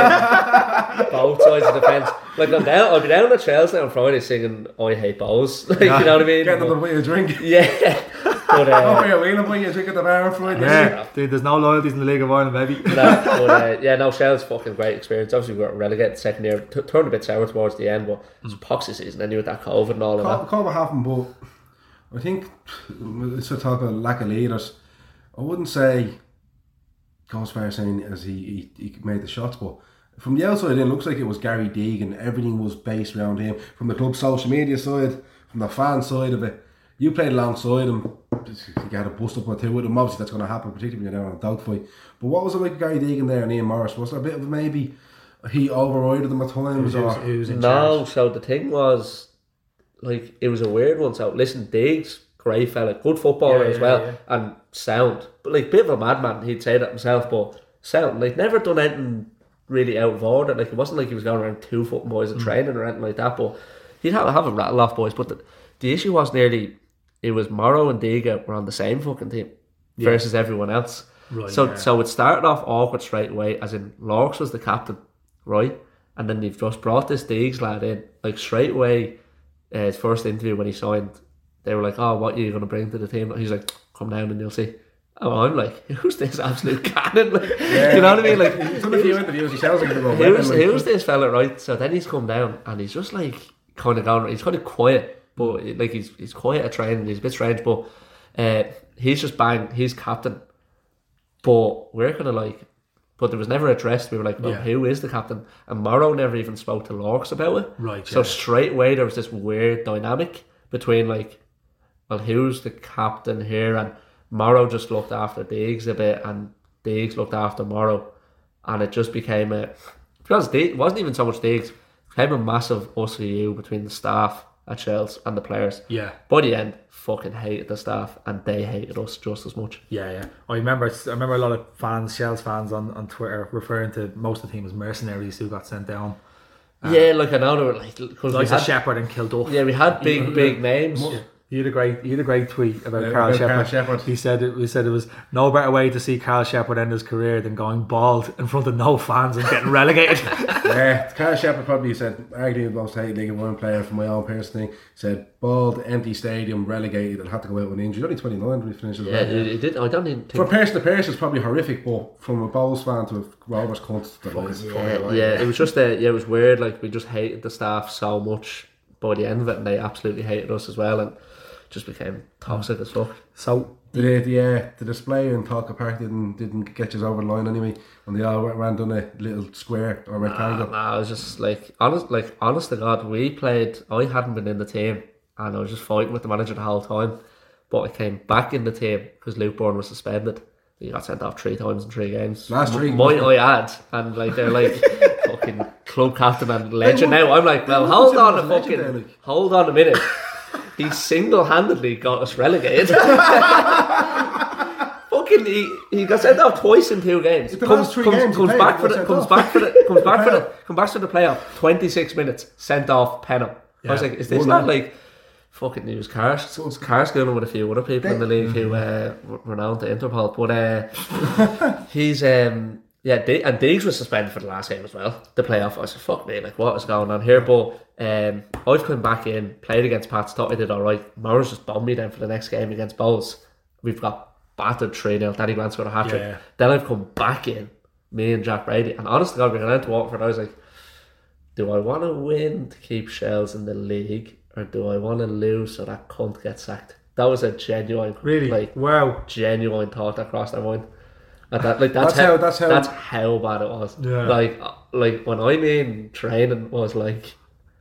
I? Both sides of the fence. Like, I'm down, I'll be down at Shells now on Friday singing I hate Bowes. Like, yeah. You know what I mean? Getting them to buy you a drink. Yeah. But, uh, oh, you're wheeling buy you a drink at the bar on Friday. Yeah, dude, there's no loyalties in the League of Ireland, baby. No, but, uh, yeah, no, Shells fucking great experience. Obviously, we got relegated the second year, T- turned a bit sour towards the end, but it's a poxy season anyway with that COVID and all of that. COVID happened, but I think it's a talk about lack of leaders. I wouldn't say goes far saying as he, he, he made the shots, but from the outside in, it looks like it was Gary Deegan. Everything was based around him. From the club's social media side, from the fan side of it, you played alongside him. You had a bust up or two with him. Obviously, that's going to happen, particularly when you're down on a dogfight. But what was it like Gary Deegan there and Ian Morris? Was there a bit of maybe he overrided them at times? Who was, who was in no, charge? So the thing was, like, it was a weird one. So listen, Diggs, great fella, good footballer yeah, as well, yeah, yeah. and sound. But like, bit of a madman, he'd say that himself, but sound. Like, never done anything really out of order. Like, it wasn't like he was going around two footing boys and mm. training or anything like that, but he'd have, have a rattle off boys. But the, the issue was nearly, it was Morrow and Diga were on the same fucking team yeah. versus everyone else. Right, so yeah. so it started off awkward straight away, as in Lorks was the captain, right? And then they've just brought this Diggs lad in, like straight away. Uh, his first interview when he signed, they were like, "Oh, what are you going to bring to the team?" He's like, "Come down and you'll see." Oh, I'm like, who's this absolute cannon? Like, yeah. You know what I mean? Like, he's done a few interviews. He sounds like a little who's, like, who's this fella, right? So then he's come down and he's just like kind of going. He's kind of quiet, but like he's he's quiet at training. He's a bit strange, but uh, he's just bang. He's captain, but we're kind of like, but there was never addressed. We were like, well, yeah. who is the captain? And Morrow never even spoke to Lorks about it. Right. So yeah. straight away there was this weird dynamic between like, well, who's the captain here? And Morrow just looked after Diggs a bit, and Diggs looked after Morrow, and it just became a. Because it wasn't even so much Diggs, it became a massive us v you between the staff at Shells and the players. Yeah. By the end, fucking hated the staff, and they hated us just as much. Yeah, yeah. I remember. I remember a lot of fans, Shells fans, on, on Twitter referring to most of the team as mercenaries who got sent down. Yeah, like I know they were like because we Like a had Shepherd and Kilduff. yeah we had big big names. He had a great, he had a great tweet about Yeah, Carl about Shepherd. Carl Shepherd. He said it. We said it was no better way to see Carl Shepherd end his career than going bald in front of no fans and getting relegated. Yeah, Carl Shepherd probably said, arguably the most hated League of One player from my own personal thing, said, bald, empty stadium, relegated, and had to go out with an injury. Only twenty-nine when he finished as Yeah, well. it, it did. I don't even For think. person to person, it's probably horrific, but from a Bowls fan to a Rovers cunt, that was Yeah, yeah, it was just uh, yeah, it was weird. Like we just hated the staff so much by the end of it, and they absolutely hated us as well, and just became toxic as fuck. So The, the, uh, the display in Talca Park didn't didn't get you over the line anyway. When they all ran down a little square or rectangle. Nah, I was just like honest, like honest to God, we played. I hadn't been in the team, and I was just fighting with the manager the whole time. But I came back in the team because Luke Bourne was suspended. He got sent off three times in three games. Last three. Might I add, and like they're like fucking club captain and legend now. I'm like, well, hold on a legend fucking, there, like. hold on a minute. He single-handedly got us relegated. Fucking, he, he got sent off twice in two games. The Comes, last three comes, games he comes played, back he for got the, sent comes off. back for the, comes back for the, Penalty. comes back for the playoff. Twenty-six minutes sent off penalty. I was Yeah. like, is this One not man. like fucking news? Cars, Cars going with a few other people in the league who uh, were renowned to Interpol, but uh, he's um. Yeah, D- and Diggs was suspended for the last game as well. The playoff. I was like, fuck me, like what is going on here? But um, I've come back in, played against Pats, thought I did alright. Morris just bombed me then for the next game against Bowls. We've got battered three nil. Danny Grant's got a hat trick. Yeah. Then I've come back in, me and Jack Brady. And honestly, God, we got out to Watford. I was like, do I want to win to keep Shells in the league, or do I want to lose so that cunt gets sacked? That was a genuine, really, like wow, genuine thought that crossed our mind. And that, like that's, That's how, how- that's how- that's how bad it was. Yeah. Like uh, like when I mean training was like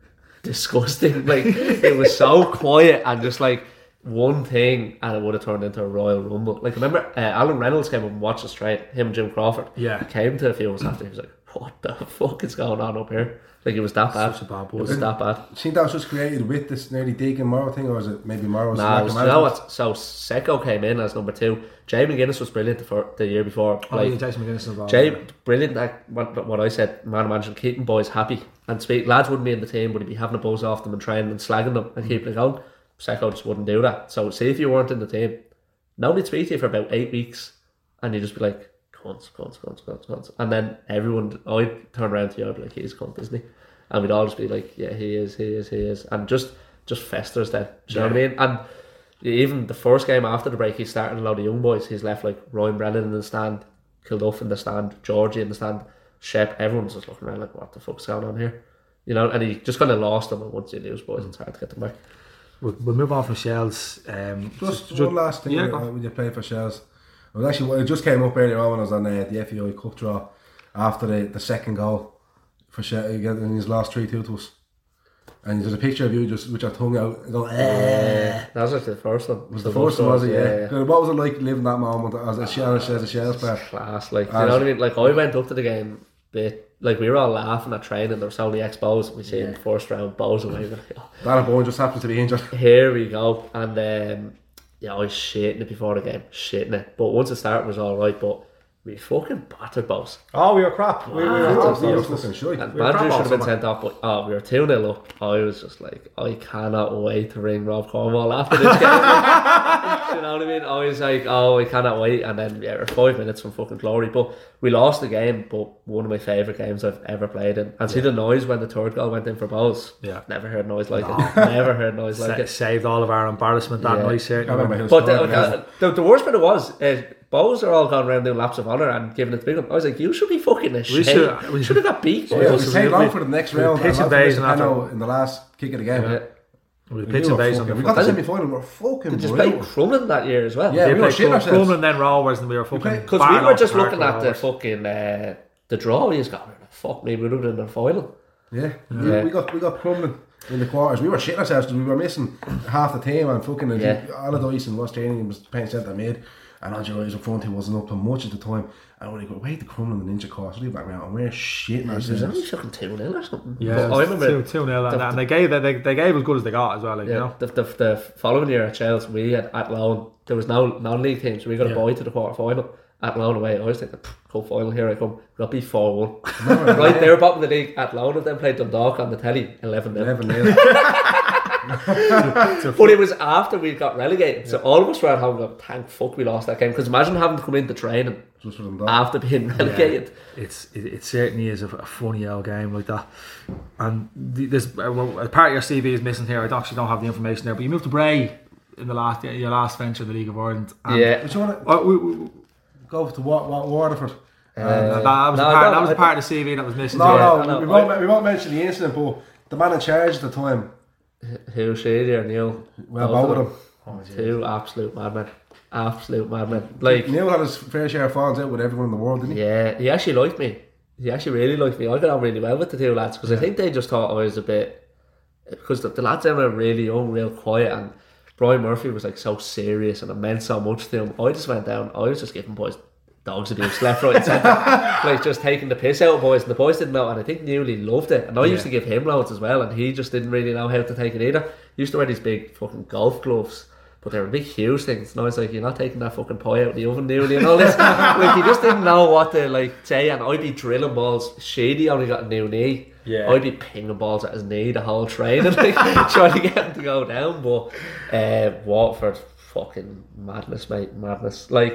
disgusting. Like it was so quiet and just like one thing, and it would have turned into a Royal Rumble. Like remember, uh, Alan Reynolds came up and watched us train. Him and Jim Crawford. Yeah. He came to a few of us after. He was like, "What the fuck is going on up here?" Like it was that bad. Such a bad It was buzz. that bad. Do you think that was just created with this nearly Dig and Morrow thing, or is it maybe Morrow's Nah, lack it was, of you know management? what? So Seko came in as number two. Jay McGuinness was brilliant the, fir- the year before. oh, Like, yeah, Jason McGuinness involved. Jay, brilliant. Like what, what I said, man, managing keeping boys happy and speak. Lads wouldn't be in the team, but he'd be having a buzz off them and training and slagging them and keeping it going. Seko just wouldn't do that. So, say if you weren't in the team, nobody'd speak to you for about eight weeks, and you'd just be like, "Cunts, cunts, cunts, cunts, cunts," and then everyone, I'd turn around to you, I'd be like, "He's a cunt, isn't he?" And we'd all just be like, "Yeah, he is, he is, he is," and just just festers then. Do you know what I mean? And even the first game after the break, he's starting a load of young boys. He's left like Ryan Brennan in the stand, Kilduff in the stand, Georgie in the stand, Shep. Everyone's just looking around like, what the fuck's going on here? You know, and he just kind of lost them. And once you lose boys, it's hard to get them back. We'll, we'll move on from Shells. Um, Just ju- one last thing Yeah, uh, go on. when you played for Shells. It was actually, it just came up earlier on when I was on uh, the F A I Cup draw after the, the second goal for Shells, and he's lost three two to us. And there's a picture of you just with your tongue out going, eh. That was like the first one. Was the first one, was it? Yeah. What was it like living that moment as a Shells, as a Shells player? Class, like, you As- know what I mean? Like, I went up to the game, bit, like, we were all laughing at training. There was so many ex-Bows. We seen the first round Bows away. We're like, oh, That boy just happens to be injured. here we go. And um, yeah, I was shitting it before the game, shitting it. But once it started, it was all right. But we fucking battered Bows. Oh, we were crap. We, we were Oh, absolutely you were useless. fucking shy. And We were Andrew crap should have been also, sent off, but oh, we were two nil up. I was just like, I cannot wait to ring Rob Cornwall after this game. You know what I mean? I was like, oh, I cannot wait. And then, yeah, we're five minutes from fucking glory. But we lost the game, but one of my favourite games I've ever played in. And see the noise when the third goal went in for Bowles? Yeah. Never heard noise like it. Never heard noise like Sa- it. saved all of our embarrassment that Yeah. night, I certainly. remember his But story, the, yeah. the, the worst bit it was, uh, Bows are all gone around doing laps of honour and giving it to big one. I was like, you should be fucking ashamed. should- we We should have got beat. Yeah, boys. we so played we- long we- for the next we round. pitched and and Alfred Basin after- Peno in the last kick of the game. Yeah. We We pitched were and base fucking- on we the got the Because- semi-final. We were fucking Did you play brutal. Crumlin that year as well? Yeah, They we were played shitting Crum- ourselves. Crumlin, then Rovers, and we were fucking. played- Because we barring were off just the park looking at with the Rovers. fucking uh, the draw. He's got fuck me. We would have been in the final. Yeah, we, Yeah. we got we got crumbling in the quarters. We were shitting ourselves because we were missing half the team and fucking Yeah. Allardyce and West Training was playing centre mid, and Andrew Rose up front who wasn't up to much at the time. And when he go, wait, the crumbling and ninja course, leave that around, and we're shitting It was ourselves. only fucking two nil or something. Yeah, But it I was remember. two two nil, and, the- and they gave they, they gave as good as they got as well. Like, Yeah, you know, the, the, the following year at Chelsea, we had at loan. There was no non-league teams. So we got a Yeah. boy to the quarter final, Athlone away. I was thinking, cup final, here I come. Got beat four one. Right, they were bottom of the league. Athlone then played Dundalk on the telly, eleven nil. eleven nil. But it was after we got relegated, so all of us were at home going, thank fuck we lost that game, because imagine having to come into training Just for them after being relegated. Yeah, it's it, it certainly is a, a funny old game like that. And the, there's uh, well, a part of your C V is missing here. I actually don't have the information there, but you moved to Bray in the last your last venture, the League of Ireland. And Yeah. Do you want to uh, we, we, go to what, what Waterford? uh, that, that was no, a I part, don't- that was a I part of the C V that was missing. No, Yeah. no, I know. we, won't, we won't mention the incident, but the man in charge at the time, Who, Shady or Neil? well, Both both of of them. Two absolute madmen. Absolute madmen. Like, Neil had his fair share of fans out with everyone in the world, didn't he? yeah, he actually liked me. He actually really liked me. I got on really well with the two lads, because I think they just thought I was a bit, because the, the lads then were really young, real quiet, and Brian Murphy was like so serious and it meant so much to him. I just went down, I was just giving boys dogs abuse left, right and centre, like just taking the piss out of boys, and the boys didn't know, and I think Newley loved it, and I used to give him loads as well, and he just didn't really know how to take it either. He used to wear these big fucking golf gloves, but they were big huge things, and I was like, you're not taking that fucking pie out of the oven, Newley, and all this. Like, he just didn't know what to like say, and I'd be drilling balls. Shady only got a new knee. Yeah. I'd be pinging balls at his knee the whole training, like trying to get him to go down. But uh, Watford, fucking madness, mate, madness. Like,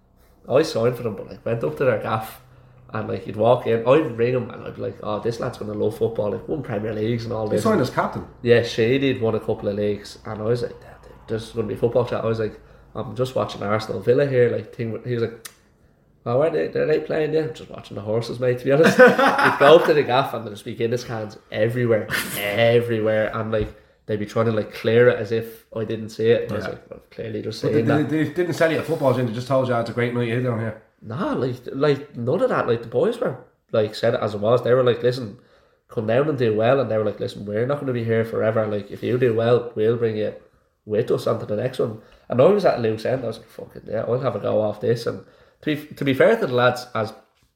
I signed for them, but like went up to their gaff, and like you'd walk in, I'd ring him, and I'd be like, "Oh, this lad's gonna love football. Like, won Premier Leagues and all He this." signed as captain. Yeah, Shady had won a couple of leagues, and I was like, "There's gonna be football chat." I was like, "I'm just watching Arsenal Villa here." Like, thing. He was like, "Oh, are they? Are they playing? Yeah, I'm just watching the horses, mate. To be honest, you'd go up to the gaff and there'd be Guinness cans everywhere, everywhere, and like they'd be trying to like clear it as if I didn't see it. And I was Yeah. like, well, clearly just But saying they, that. they, they didn't sell you a football gym, they just told you "Oh, it's a great night here down here." Nah, like like none of that. Like the boys were like said it as it was. They were like, "Listen, come down and do well," and they were like, "Listen, we're not going to be here forever. Like if you do well, we'll bring you with us onto the next one." And I was at a loose end. I was like, "Fucking yeah, I'll have a go off this." And to be to be fair to the lads, as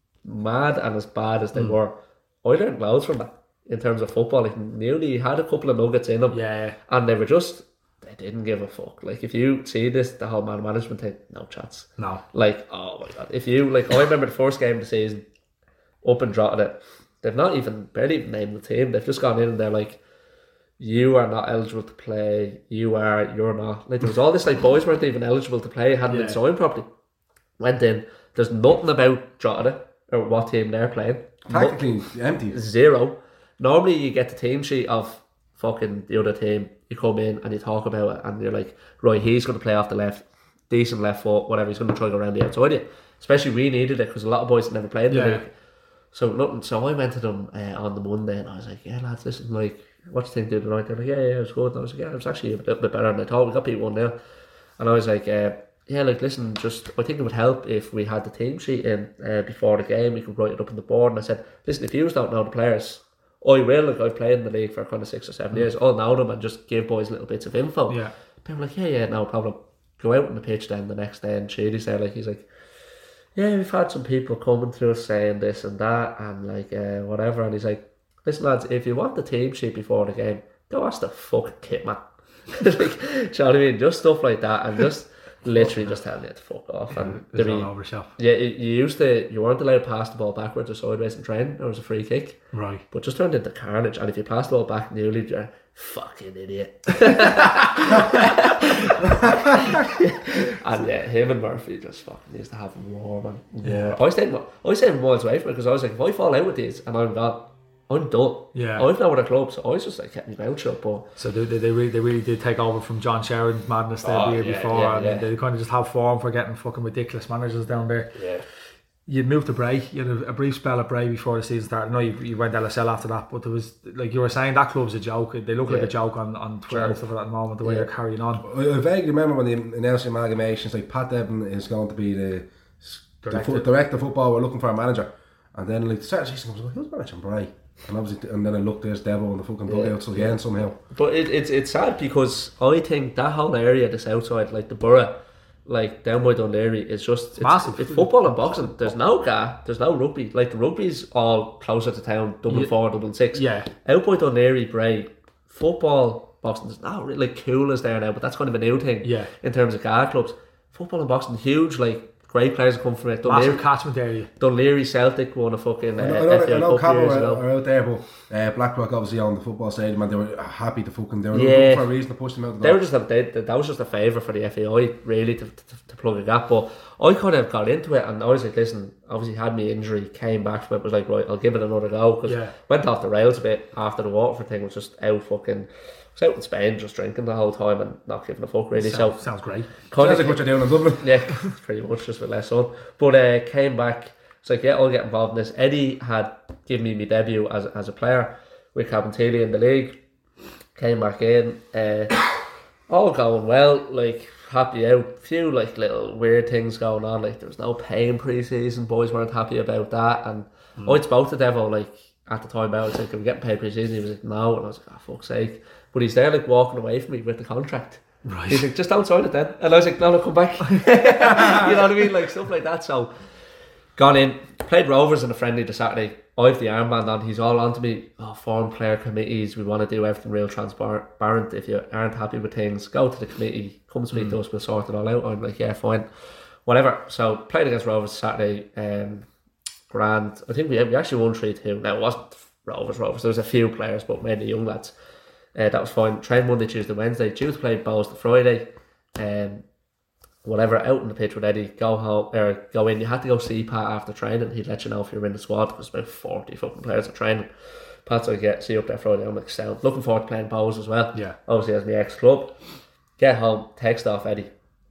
mad and as bad as they Mm. were, I learned loads from that in terms of football. Like Newley had a couple of nuggets in them, Yeah. and they were just they didn't give a fuck. Like if you see this, the whole man management thing, no chance. No. Like, oh my god, if you like, I remember the first game of the season, up and drotted it. They've not even barely even named the team. They've just gone in and they're like, "You are not eligible to play. You are. You're not." Like there was all this like boys weren't even eligible to play, hadn't Yeah. been signed properly. Went in. There's nothing about Drogheda or what team they're playing. Technically empty. Zero. Normally you get the team sheet of fucking the other team. You come in and you talk about it, and you're like, right, he's going to play off the left, decent left foot, whatever. He's going to try to go around the outside you. Especially we needed it because a lot of boys had never played in the Yeah. league. So nothing. So I went to them uh, on the Monday and I was like, "Yeah, lads, listen, like, what do you think do tonight?" They're like, "Yeah, yeah, it was good." And I was like, "Yeah, it was actually a little bit better than I thought. We got beat one nil." And I was like, uh, "Yeah, like, listen, just I think it would help if we had the team sheet in uh, before the game. We could write it up on the board." And I said, "Listen, if you don't know the players, I will. Like, I've played in the league for kind of six or seven years. I'll know them and just give boys little bits of info." Yeah. They were like, "Yeah, yeah, no problem." Go out on the pitch then the next day, and Shady's there, like, he's like, "Yeah, we've had some people coming through us saying this and that and like uh, whatever," and he's like, "Listen lads, if you want the team sheet before the game, go ask the fucking kit man." Like, do you know what I mean? Just stuff like that, and just literally just telling you to fuck off. And It's there all be- over the shop. yeah, you you used to, you weren't allowed to pass the ball backwards or sideways in training. There was a free kick, Right. but just turned into carnage. And if you pass the ball back newly, you're a fucking idiot. And yeah, him and Murphy just fucking used to have war, man. Yeah. I stayed, I stayed miles away from it because I was like, if I fall out with these and I'm gone, I'm done. Yeah. I've no other club, so I was just like kept my mouth shut. But So they, they, they, really, they really did take over from John Sheridan's madness there Oh, the year yeah, before. yeah, and yeah. they kind of just have form for getting fucking ridiculous managers down there. yeah, You moved to Bray. You had a, a brief spell at Bray before the season started. I know you, you went L S L after that, but there was, like you were saying, that club's a joke. They look like Yeah. a joke on, on Twitter and stuff at that moment, the way Yeah. they're carrying on. I, I vaguely remember when they announced the amalgamations, like Pat Devon is going to be the Director. director, the director of football. We're looking for a manager, and then like the start of the season comes, like, who's managing Bray? And obviously, and then I looked, there's Devil in the fucking Yeah. dugouts again somehow. but it, it's it's sad because I think that whole area, the south side, like the borough, like down by Dundee, is just it's, massive. It's football and boxing. There's no ga, there's no rugby. Like the rugby's all closer to town, Dublin Yeah. four, Dublin six. Yeah. Out by Dundee, Bray, football, boxing. There's not really like cool as there now, but that's kind of a new thing. Yeah. In terms of ga clubs, football and boxing, huge like great players have come from it. Massive Dunleary, catchment area. Dunleary Celtic won a fucking uh, I know, I know, F A I know Cup years Cavan ago. are, are out there, but uh, Blackrock obviously on the football stadium, and they were happy to fucking. They were Yeah. looking for a reason to push them out. The They door. were just a, they, that was just a favour for the F A I really to, to, to plug a gap. But I kind of got into it, and I was like, listen, obviously had me injury, came back from it, was like, right, I'll give it another go, because Yeah. went off the rails a bit after the Waterford thing. Was just out fucking, was out in Spain just drinking the whole time and not giving a fuck really. Sounds, so sounds great. kind Sounds of like what you're doing in Dublin. yeah, pretty much just with less sun. But uh, came back. It's like, yeah, I'll get involved in this. Eddie had given me my debut as as a player with Cabinteely in the league. Came back in, uh, all going well. Like happy out. Few like little weird things going on. Like there was no pay in pre-season. Boys weren't happy about that. And mm. I spoke to Devo like at the time. I was like, "Are we getting paid pre-season?" He was like, "No," and I was like, "Oh fuck's sake!" But he's there like walking away from me with the contract. Right. He's like, "Just don't sign it then." And I was like, "No, no, come back." You know what I mean? Like stuff like that. So gone in, played Rovers in a friendly the Saturday. I have the armband on. He's all on to me. Oh, form player committees. We want to do everything real transparent. If you aren't happy with things, go to the committee. Come speak mm. to us. We'll sort it all out. I'm like, yeah, fine, whatever. So played against Rovers Saturday. Um, grand. I think we we actually won three two. Now it wasn't Rovers. Rovers. There was a few players, but mainly young lads. Uh, that was fine. Trained Monday, Tuesday, Wednesday. Tuesday played Bows the Friday. Um, whatever, out on the pitch with Eddie, go home or go in. You had to go see Pat after training. He'd let you know if you were in the squad, because about forty fucking players are training. Pat's like, yeah, see you up there Friday. I'm like, sound. Looking forward to playing Bows as well. Yeah. Obviously as my ex club. Get home, text off Eddie.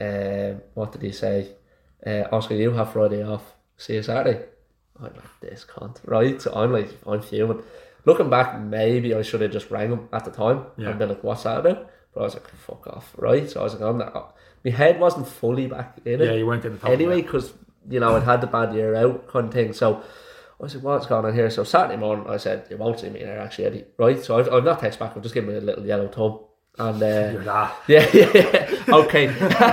Um, what did he say? Uh, Oscar, you have Friday off. See you Saturday. I'm like, this cunt, right? So I'm like, I'm fuming. Looking back, maybe I should have just rang him at the time yeah. and been like, what's that about? But I was like, fuck off, right? So I was like, I'm not. My head wasn't fully back in it. Yeah, you weren't in the top anyway, because you know I'd had the bad year out kind of thing. So I was like, what's going on here? So Saturday morning, I said, you won't see me there actually, Eddie, right? So I've, I've not text back. I've just given me a little yellow thumb, and uh, you're that. Yeah, yeah, yeah. Okay.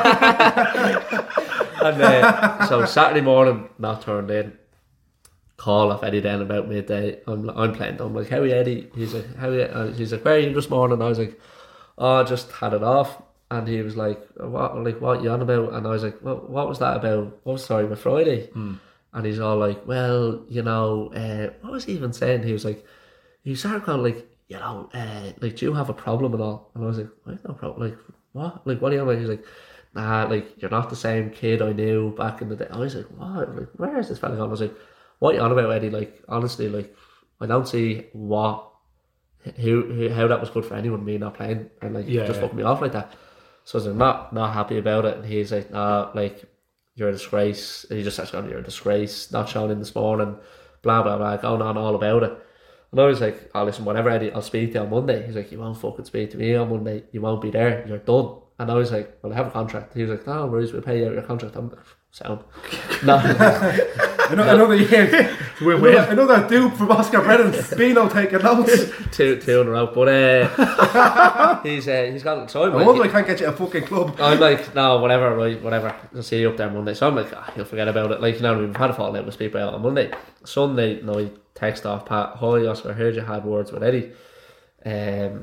And uh, so Saturday morning, not turned in. Call off Eddie then about midday. I'm I'm playing. I'm like, how are you, Eddie? He's like, how are you? Uh, he's like, where are you this morning? I was like, oh, I just had it off. And he was like, what, like, what you on about? And I was like, what, what was that about? What was, sorry, with Friday? Mm. And he's all like, well, you know, uh, what was he even saying? He was like, he started kind of like, you know, uh, like, do you have a problem and all? And I was like, I have no problem. Like, what? Like, what are you on about? He's like, nah, like, you're not the same kid I knew back in the day. I was like, what? Like, where is this fella gone? I was like, what are you on about, Eddie? Like, honestly, like, I don't see what, who, who how that was good for anyone, me not playing, and like, yeah, just yeah. fucking me off like that. So I was like, not, not happy about it. And he's like, nah, like, you're a disgrace. And he just starts going, you're a disgrace, not showing in this morning, blah, blah, blah, going on all about it. And I was like, oh, listen, whatever, Eddie, I'll speak to you on Monday. He's like, you won't fucking speak to me on Monday. You won't be there. You're done. And I was like, well, I have a contract. He was like, no worries, we'll pay you out your contract. I'm like, sound. No. Another, another year. another, another dupe from Oscar Brennan. Bino taking notes. two, two in a row. But uh, he's uh, he's got. So I'm I like, wonder I can't get you a fucking club. I'm like, no, whatever, right, whatever. I'll see you up there Monday. So I'm like, ah, you'll forget about it. Like, you know, we've had a fall out with people out on Monday. Sunday night, text off Pat. Hi, Oscar, I heard you had words with Eddie. Um,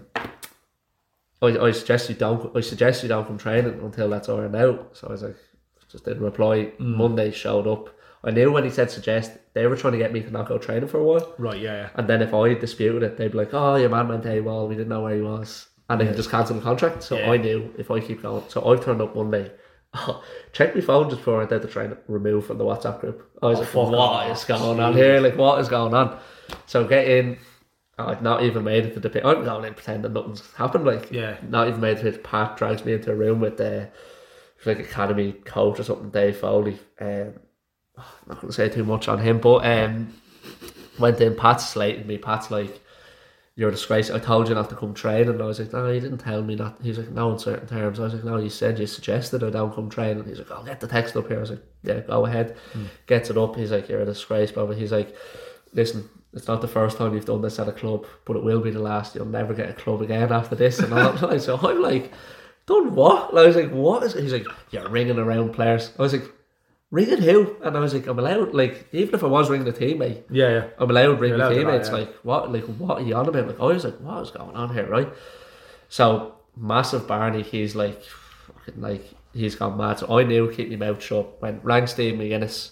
I, I suggest you don't. I suggest you don't come training until that's ironed out. So I was like, just didn't reply. Mm. Monday showed up. I knew when he said suggest, they were trying to get me to not go training for a while. Right, yeah, yeah. And then if I disputed it, they'd be like, oh, your man went AWOL, we didn't know where he was. And they could just cancel the contract. So yeah. I knew if I keep going. So I turned up Monday. Oh, check my phone just before I did the train, remove from the WhatsApp group. I was oh, like, what is going on here? Like, what is going on? So get in. I've not even made it to the pitch. I'm going in pretending nothing's happened. Like, yeah. Not even made it to the Pat drags me into a room with the like academy coach or something, Dave Foley. Um, I'm not going to say too much on him, but um, went in. Pat's slating me. Pat's like, you're a disgrace. I told you not to come train. And I was like, no, you didn't tell me that. He's like, no, in certain terms. I was like, no, you said you suggested I don't come train. And he's like, I'll get the text up here. I was like, yeah, go ahead. Mm. Gets it up. He's like, you're a disgrace, but he's like, listen, it's not the first time you've done this at a club, but it will be the last. You'll never get a club again after this. And all that. So I'm like, done what? And I was like, what is it? He's like, you're ringing around players. I was like, ringing who? And I was like, I'm allowed, like, even if I was ringing a teammate, yeah, yeah, I'm allowed ringing allowed teammates. That, yeah. Like, what, like, what are you on about? Like, I was like, what is going on here, right? So massive Barney, he's like, fucking like he's gone mad. So I knew keep my mouth shut. Went rang Steve McGuinness,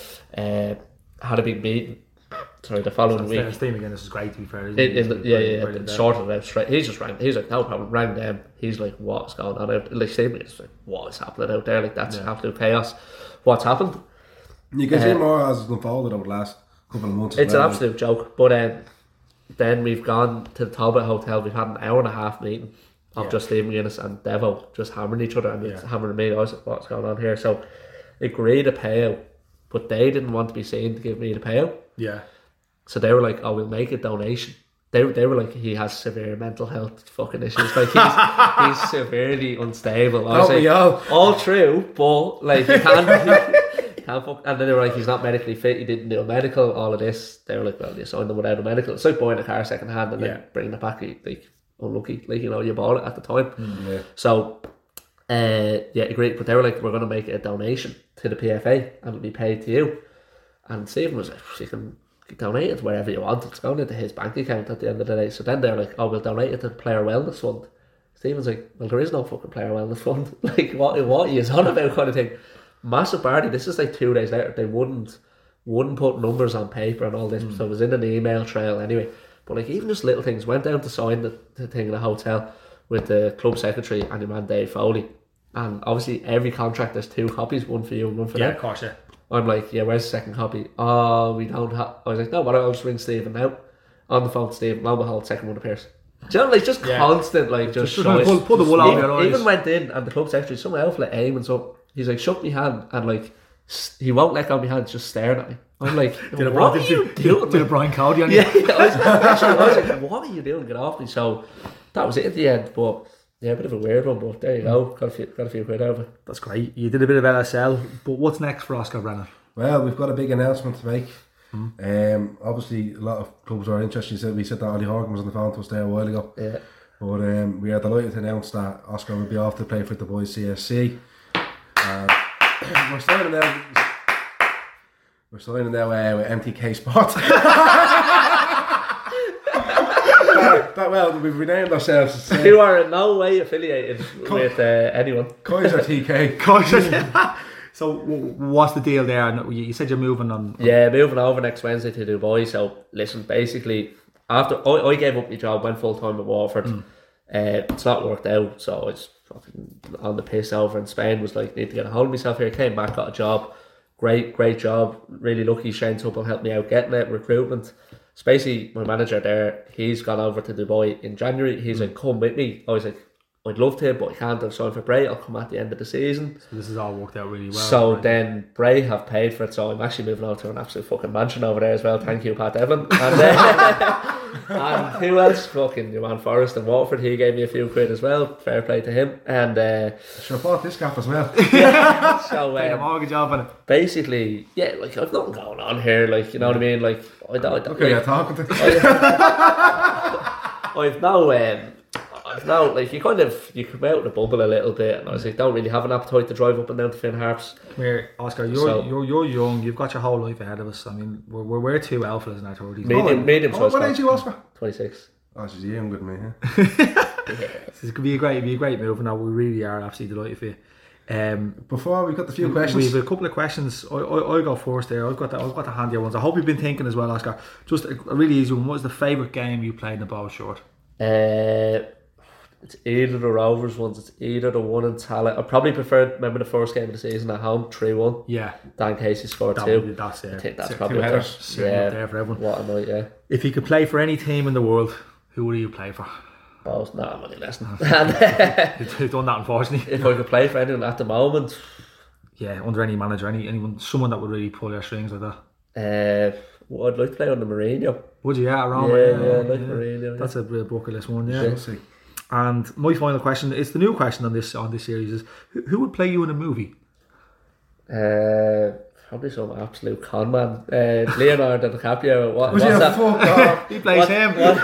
uh, had a big meeting. Sorry, the following week. Steve McGuinness is great to be fair. It, it, yeah, yeah, yeah. Sorted it out straight. He's just rang. He's like, no problem. Rang them. He's like, what's going on out? Like Steve McGuinness like, what is happening out there? Like that's yeah. absolute chaos. What's happened? You can uh, see more as it's unfolded over the last couple of months. It's an absolute joke. But um, then we've gone to the Talbot Hotel. We've had an hour and a half meeting of yeah. just Steve McGuinness and Devo just hammering each other and yeah. hammering me. I was like, what's going on here? So agreed a payout, but they didn't want to be seen to give me the payout. Yeah. So they were like, oh, we'll make a donation. They, they were like, he has severe mental health fucking issues. Like, he's, he's severely unstable. I was like, all. all true, but like, you can't, you can't fuck. And then they were like, he's not medically fit, he didn't do a medical, all of this. They were like, well, you signed them without a medical. It's like buying a car second hand and yeah. then bringing it back, like, unlucky. Like, you know, you bought it at the time. Mm, yeah. So, uh, yeah, great. But they were like, we're going to make a donation to the P F A and it'll be paid to you. And Stephen was like, you can donate it wherever you want. It's going into his bank account at the end of the day. So then they're like, oh, we'll donate it to the Player Wellness Fund. Stephen's like, well, there is no fucking Player Wellness Fund. Like, what what are you on about kind of thing? Massive party. This is like two days later. They wouldn't wouldn't put numbers on paper and all this. Mm. So it was in an email trail anyway. But like, even just little things. Went down to sign the, the thing in the hotel with the club secretary and your man Dave Foley. And obviously every contract there's two copies, one for you and one for yeah, them. Yeah, of course, yeah. I'm like, yeah, where's the second copy? Oh, we don't have. I was like, no, but I'll just ring Stephen now. On the phone to Stephen, lo and behold, second one appears. Do you know, like, just yeah. constant, like, just, just pull, pull the wool out of your eyes. Even went in, and the club secretary, some elf, like, aim and so, he's like, shook my hand, and like, he won't let go of my hand, just staring at me. I'm like, did what a, are did, you did, doing? Did a Brian Cody on you? Yeah, yeah, I was, actually, I was like, what are you doing? Get off me. So, that was it at the end, but. Yeah, a bit of a weird one, but there you go. Got a few, got a few quid over. That's great. You did a bit of L S L, but what's next for Oscar Brennan? Well, we've got a big announcement to make. Mm. Um, obviously, a lot of clubs are interested. Said we said that Ollie Horgan was on the phone to us there a while ago. Yeah. But um, we are delighted to announce that Oscar will be off to play for the boys C S C. Um, we're signing now. We're signing now uh, with M T K Sport. That, well, we've renamed ourselves. Uh, Who are in no way affiliated Co- with uh, anyone. Kaiser T K. Kaiser. So, what's the deal there? You said you're moving on. Yeah, moving over next Wednesday to Dubai. So, listen, basically, after I, I gave up my job, went full time at Watford. Mm. Uh, it's not worked out, so I was fucking on the piss over in Spain. Was like, need to get a hold of myself here. Came back, got a job. Great, great job. Really lucky. Shane Tupple helped me out getting it. Recruitment. So basically, my manager there, he's gone over to Dubai in January. He's mm. like, come with me. I was like, I'd love to, but I can't. I'm signed for Bray. I'll come at the end of the season. So this has all worked out really well. So right? then Bray have paid for it. So I'm actually moving over to an absolute fucking mansion over there as well. Thank you, Pat Evan. And, uh, and who else? Fucking your man Forrest and Watford. He gave me a few quid as well. Fair play to him. And uh, sure bought this gap as well. Yeah, so um, a mortgage job on it. Basically, yeah, like I've nothing going on here. Like, you know what I mean? Like I don't. I don't okay, like, you're talking to. I've no. Um, No, like you kind of you come out of the bubble a little bit, and I was like, don't really have an appetite to drive up and down to Finn Harps. Come here, Oscar. You're so, you're you're young. You've got your whole life ahead of us. I mean, we're we're, we're two alphas in our thirties. Medium, medium oh, what age are you, Oscar? Twenty-six. Oh, she's younger than me. Huh? Yeah. This could be a great, be a great move. Now we really are absolutely delighted for you. Um, Before we've got the few questions, we have a couple of questions. I I, I go first there. I've got the, I've got the handier ones. I hope you've been thinking as well, Oscar. Just a, a really easy one. What was the favourite game you played in the ball short? Uh. It's either the Rovers ones, it's either the one in Tallaght. I probably preferred, remember the first game of the season at home, three one. Yeah. Dan Casey scored that, two. That's it. I think that's two probably headers. Yeah. Up there for everyone. What a night, yeah. If you could play for any team in the world, who would you play for? Both. No, I'm only listening. You've done that, unfortunately. If I could play for anyone at the moment. Yeah, under any manager, any anyone, someone that would really pull your strings like that. Uh, well, I'd like to play under Mourinho. Would you? Yeah, around. Yeah, yeah, yeah, like yeah. Mourinho. Yeah. That's a bucket list one, yeah. yeah. And my final question, it's the new question on this on this series, is who, who would play you in a movie? Uh, probably some absolute con man. Uh, Leonardo DiCaprio. What, was what's he that? Fuck he plays what, him. What,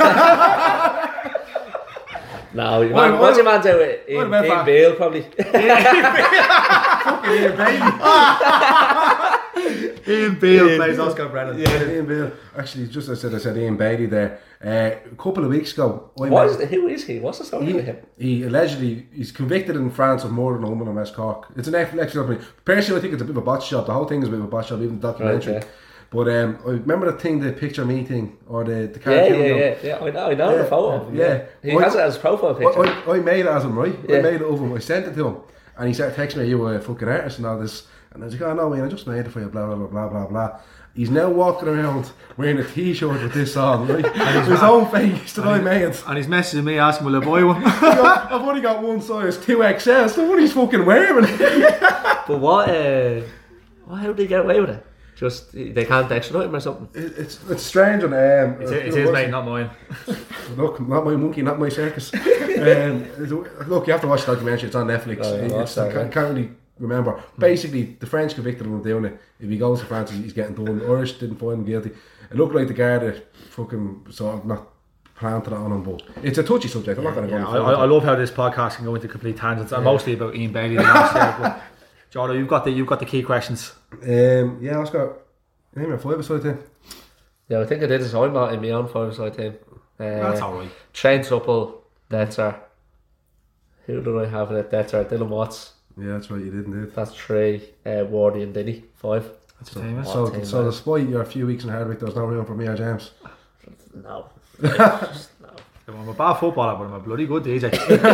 no, your man, what's your man doing? Ian, Ian Beale, probably. Fucking Ian Bailey. Ian Beale plays Oscar Brennan. Yeah, Ian Beale. Actually, just as I said, I said Ian Bailey there. Uh, a couple of weeks ago, I What met- is the, who is he? What's the story with him? He allegedly he's convicted in France of murder in a woman in West Cork. It's an Netflix company. Personally, I think it's a bit of a botch job. The whole thing is a bit of a botch job, even the documentary. Right, yeah. But um, I remember the thing, the picture me thing, or the the Yeah, cartoon. yeah, though. yeah, yeah. I know, I know the photo. of him, yeah. He I- has it as a profile picture. I, I, I made it as him, right? Yeah. I made it of him. I sent it to him, and he started texting me, "You were a fucking artist and all this." And I was like, "Oh no, man, I just made it for you." Blah blah blah blah blah blah. He's now walking around wearing a T-shirt with this on, right? And his own face that I made. And he's messaging me asking, will I buy one? I've only got one size, two X L. So what he's fucking wearing? But what, uh, what, how did he get away with it? Just, they can't extradite him or something? It, it's it's strange and um, It's, it's his mate, not mine. Look, not my monkey, not my circus. um, look, you have to watch the documentary. It's on Netflix. Oh, yeah, It's- watch that, I can't, yeah. can't really remember. Basically, the French convicted him of doing it. If he goes to France, he's getting done. The Irish didn't find him guilty. It looked like the Garda fucking sort of not planted it on him, but it's a touchy subject. I'm not going to Yeah, go I, into I, I it. love how this podcast can go into complete tangents. And mostly about Ian Bailey the last year. But Jordan, you've got the you've got the key questions. Um, yeah, Oscar, name a five-a-side team. Yeah, I think I did this. I'm not in my own five-side team. Uh, That's all right. Trent Supple, Detzer. Who do I have in it? Detzer, Dylan Watts. Yeah, that's right, you didn't do it. That's three. Uh, Wardy and Dinny, five. That's your team, is it? So, team, so man. despite your few weeks in Hardwick, there's no room for me or James. No. Just no. I'm a bad footballer, but I'm a bloody good D J.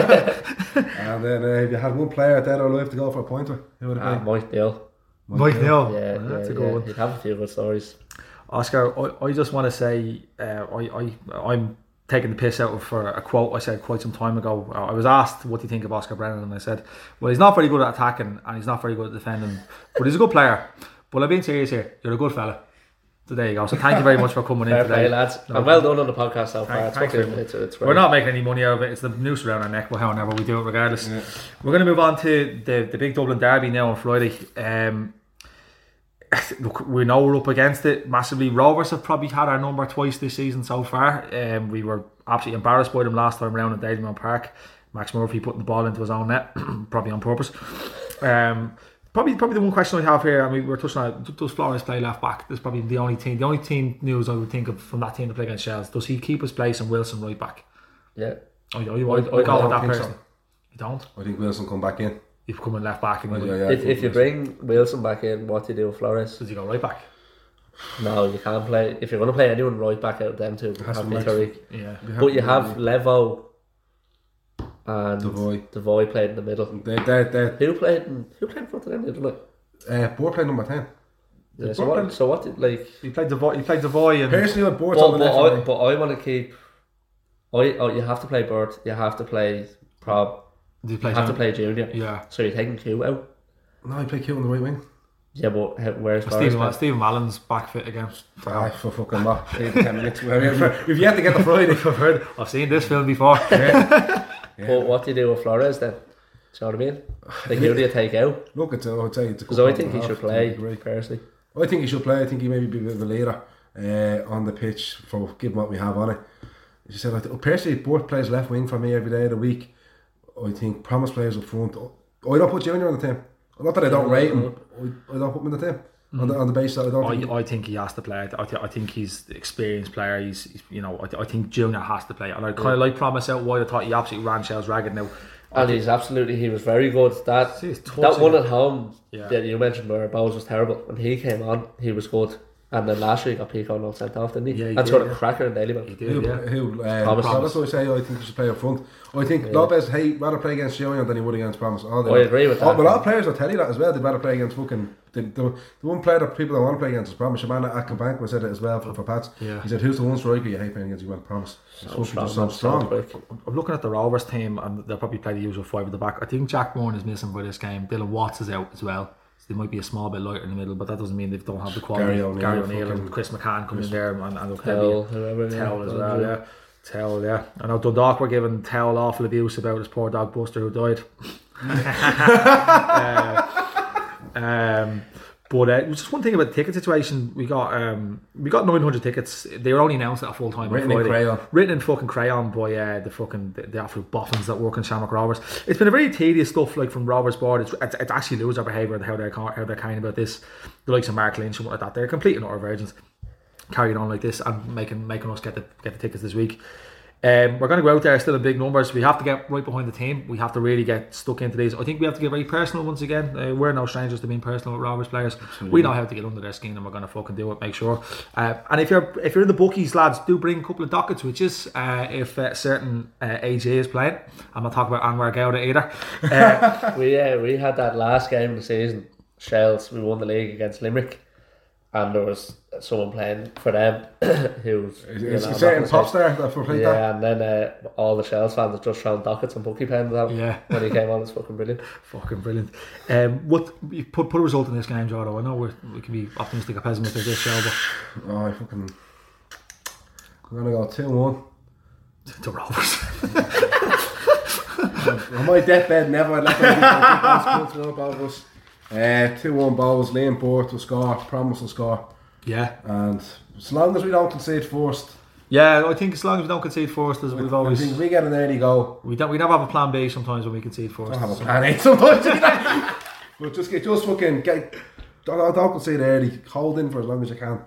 And then uh, if you had one player dead or alive to go for a pointer, who would it be? Ah, Mike Neal. Mike Neal. Yeah, Oh, that's yeah, a good yeah. one. He'd have a few good stories. Oscar, I, I just want to say, uh, I, I, I'm taking the piss out of for a quote I said quite some time ago. I was asked, what do you think of Oscar Brennan? And I said, well, he's not very good at attacking and he's not very good at defending, but he's a good player. But I'm being serious here. You're a good fella. So there you go. So thank you very much for coming in Fair today. play, lads. And well done on the podcast so far. Thank- It's thanks fucking- very much. it's, it's We're great. not making any money out of it. It's the noose around our neck, but however we do it regardless. Yeah. We're going to move on to the, the big Dublin derby now on Friday. Um, look, we know we're up against it massively. Rovers have probably had our number twice this season so far. Um, we were absolutely embarrassed by them last time round at Dalymount Park. Max Murphy putting the ball into his own net, probably on purpose. Um, Probably, probably the one question I have here. I mean, we were touching on it. Does Flores play left back? That's probably the only team. The only team news I would think of from that team to play against Shells. Does he keep his place and Wilson right back? Yeah. I, I, I, I, I go don't with that think so. person. You don't. I think Wilson come back in. You come in left back and Yeah, you, yeah, I If, think if you Wilson. bring Wilson back in, what do you do with Flores? does he go right back? No, you can't play. If you're going to play anyone right back out of them two, has have to to be Tariq. Yeah. But you have Levo and Devoy. Devoy played in the middle. They, they, they, Who played in Who played in front of them the other night? uh, Board play number ten. Yeah, so Portland- what? So what? Did, like, He played Devoy. He played Devoy and Personally, on Board's but, on the but, left. I, line. but I want to keep. I oh, you have to play Bird. You have to play Prob. did he play You have to Sam? play Junior. Yeah. So you're taking Q out. No, he played Q on the right wing. Yeah, but how- where's Flores? Stephen, playing? Stephen Mallon's back fit again. Ah, for fucking what? ten minutes. We've yet to get the Friday. I've heard. I've seen this film before. But what do you do with Flores then? Do you know what I mean? Like, who do you take out? Look, it's, I would say it's a good Because I point think and he a should half, play, to agree. personally. I think he should play. I think he maybe be a bit of a leader uh, on the pitch for given what we have on it. As you said, I th- personally, Board plays left wing for me every day of the week. I think Promise plays up front. I don't put Junior on the team. Not that I don't rate him. I, I don't put him in the team. On, the, on the basis that I don't think I, I think he has to play. I, th- I think he's the experienced player. He's, he's you know, I, th- I think Junior has to play. And I kind of like Promise out wide. I thought he absolutely ran Shells ragged now. And he's absolutely, he was very good. That See, his touch that one again. at home Yeah. that you mentioned where Bowes was terrible. When he came on, he was good. And then last year he got Pico and sent off, didn't he? Yeah, he and did, sort of yeah. cracker in Dalymount. He Who, did, yeah. who, uh, Promise. so that's what I say. I think he should play up front. I think Yeah. Lopez, hey, rather play against Junior than he would against Promise. All I agree with Oh, that. but a lot of players will tell you that as well. They'd rather play against fucking the, the, the one player that people don't want to play against is Promise. Shamana Akinbank said it as well for, for Pats. Yeah. He said, "Who's the one striker you hate playing against?" You went Promise. It's So fucking strong, just so man, so strong. quick. I'm looking at the Rovers team and they'll probably play the usual five at the back. I think Jack Moore is missing for this game. Dylan Watts is out as well. So they might be a small bit lighter in the middle, but that doesn't mean they don't have the quality. Gary O'Neill, Gary O'Neill fucking- and Chris McCann coming in there and, and Tell, whoever. yeah. Tell as well, yeah. Tell, yeah. I know Dundalk were giving Tell awful abuse about his poor dog Buster who died. uh, um, But uh, just one thing about the ticket situation, we got um, we got nine hundred tickets. They were only announced at full time on Written in Friday. crayon. Written in fucking crayon by uh, the fucking the, the absolute boffins that work in Shamrock Rovers. It's been a very tedious stuff, like from Rovers board. It's, it's, it's actually loser behaviour and how they're how they're kind about this. The likes of Mark Lynch and what like that. They're complete and utter virgins carrying on like this and making making us get the get the tickets this week. Um, we're going to go out there still in big numbers. We have to get right behind the team. We have to really get stuck into these. I think we have to get very personal once again. Uh, we're no strangers to being personal with Rovers players. Absolutely. We know how to get under their skin, and we're going to fucking do it. Make sure. Uh, and if you're if you're in the bookies, lads, do bring a couple of docket switches. Uh, if uh, certain uh, A J is playing, I'm not talking about Anwar Gowda either. Uh, we uh, we had that last game of the season. Shells. We won the league against Limerick. And there was someone playing for them who was It's a certain pop star that for played yeah, that. and then uh, all the Shells fans have just thrown dockets and bookie pens out Yeah. when he came on. It's fucking brilliant. Fucking brilliant. Um, what you put put a result in this game, Jordo? I know we're, we can be optimistic or pessimistic this show, but Oh, I fucking. I'm gonna go two one. the Rovers. On my deathbed, never I'd let them beat both of us. Uh, two one Bowles, Liam Bourke will score, Promise will score, Yeah. and as long as we don't concede first, Yeah, I think as long as we don't concede first, as we've I always think we get an early goal. we don't we never have a plan B sometimes when we concede first. I don't have a plan A sometimes. But just get just fucking get don't, don't concede early, hold in for as long as you can.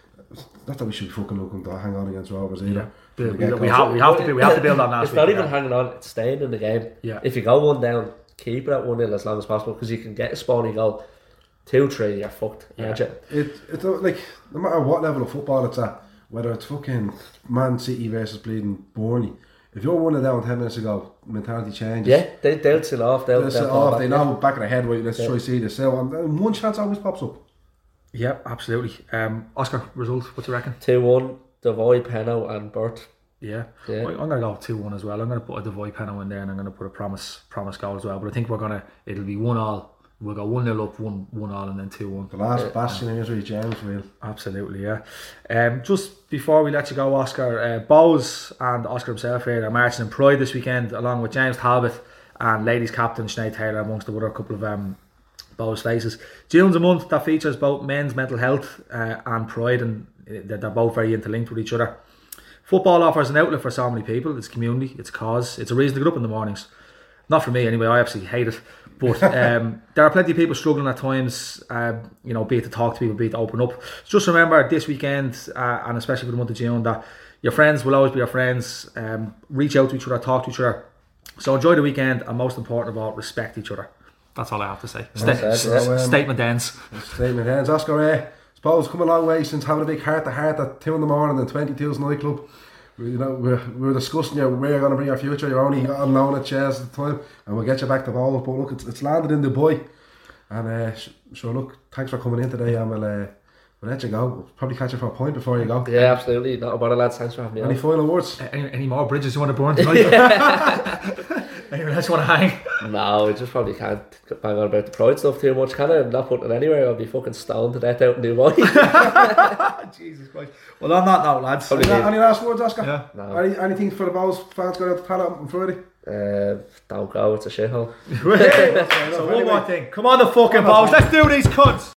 Not that we should be fucking looking to hang on against Rovers either. Yeah. We We, get we, goals. have, we have to be, we have to build on that. It's not even hanging on, it's staying in the game. Yeah. If you go one down, keep it at one nil as long as possible, because you can get a spawny goal. two three, you're fucked. Yeah. aren't you? It it's like no matter what level of football it's at, whether it's fucking Man City versus bleeding Burnley, if you're one down ten minutes ago, mentality changes. Yeah, they, they'll sit off. They'll, They'll they'll sit fall off. back, They yeah. know back of their head, right, let's Yeah. try to see this out, and then one chance always pops up. Yeah, absolutely. Um, Oscar, result, what do you reckon? two one, Devoy, Peno and Burt. Yeah, Yeah. I, I'm going to go two one as well. I'm going to put a Devoy Penno in there, and I'm going to put a promise promise goal as well. But I think we're going to, it'll be one all. We'll go one nil up, one one all, and then two one. The last Yeah. bastion of misery, James will. Absolutely, yeah. Um, just before we let you go, Oscar, uh, Bowes and Oscar himself here are marching in pride this weekend, along with James Talbot and ladies captain Sinead Taylor, amongst the other couple of um, Bowes faces. June's a month that features both men's mental health uh, and pride, and they're, they're both very interlinked with each other. Football offers an outlet for so many people. It's community, it's a cause, it's a reason to get up in the mornings. Not for me anyway, I absolutely hate it. But um, there are plenty of people struggling at times, uh, you know, be it to talk to people, be it to open up. So just remember this weekend, uh, and especially for the month of June, that your friends will always be your friends. Um, reach out to each other, talk to each other. So enjoy the weekend, and most important of all, respect each other. That's all I have to say. Sta- Well said, s- yeah. Statement ends. Statement ends. Oscar, eh, suppose come a long way since having a big heart to heart at two in the morning in twenty-two's nightclub. We, you know, we're, we're discussing you, where you're going to bring your future. You're only on loan at Chelsea at the time, and we'll get you back to Bowles. But look, it's, it's landed in Dubai. And uh, sh- sure, look, thanks for coming in today, and we'll, uh, we'll let you go. We'll probably catch you for a point before you go. Yeah, absolutely. Not about it, lads. Thanks for having me Any on. final words? Any, any more bridges you want to burn tonight? Anyone else want to hang? No, we just probably can't bang on about the pride stuff too much, can I? I'm not putting it anywhere. I'll be fucking stoned to death out in Dubai. Jesus Christ. Well, on that note, lads. Probably Any, any last words, Oscar? Yeah. No. Any, anything for the Bowles fans going out to Tala on Friday? uh, don't go, it's a shithole. So one more thing. Come on, the fucking balls. Let's do these cunts.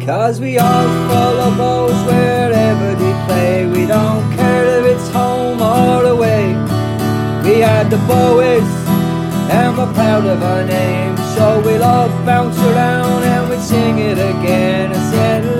'cause we all follow bows wherever they play. We don't care if it's home or away. We had the Bowies and we're proud of our name, so we'll all bounce around and we'll sing it again. I said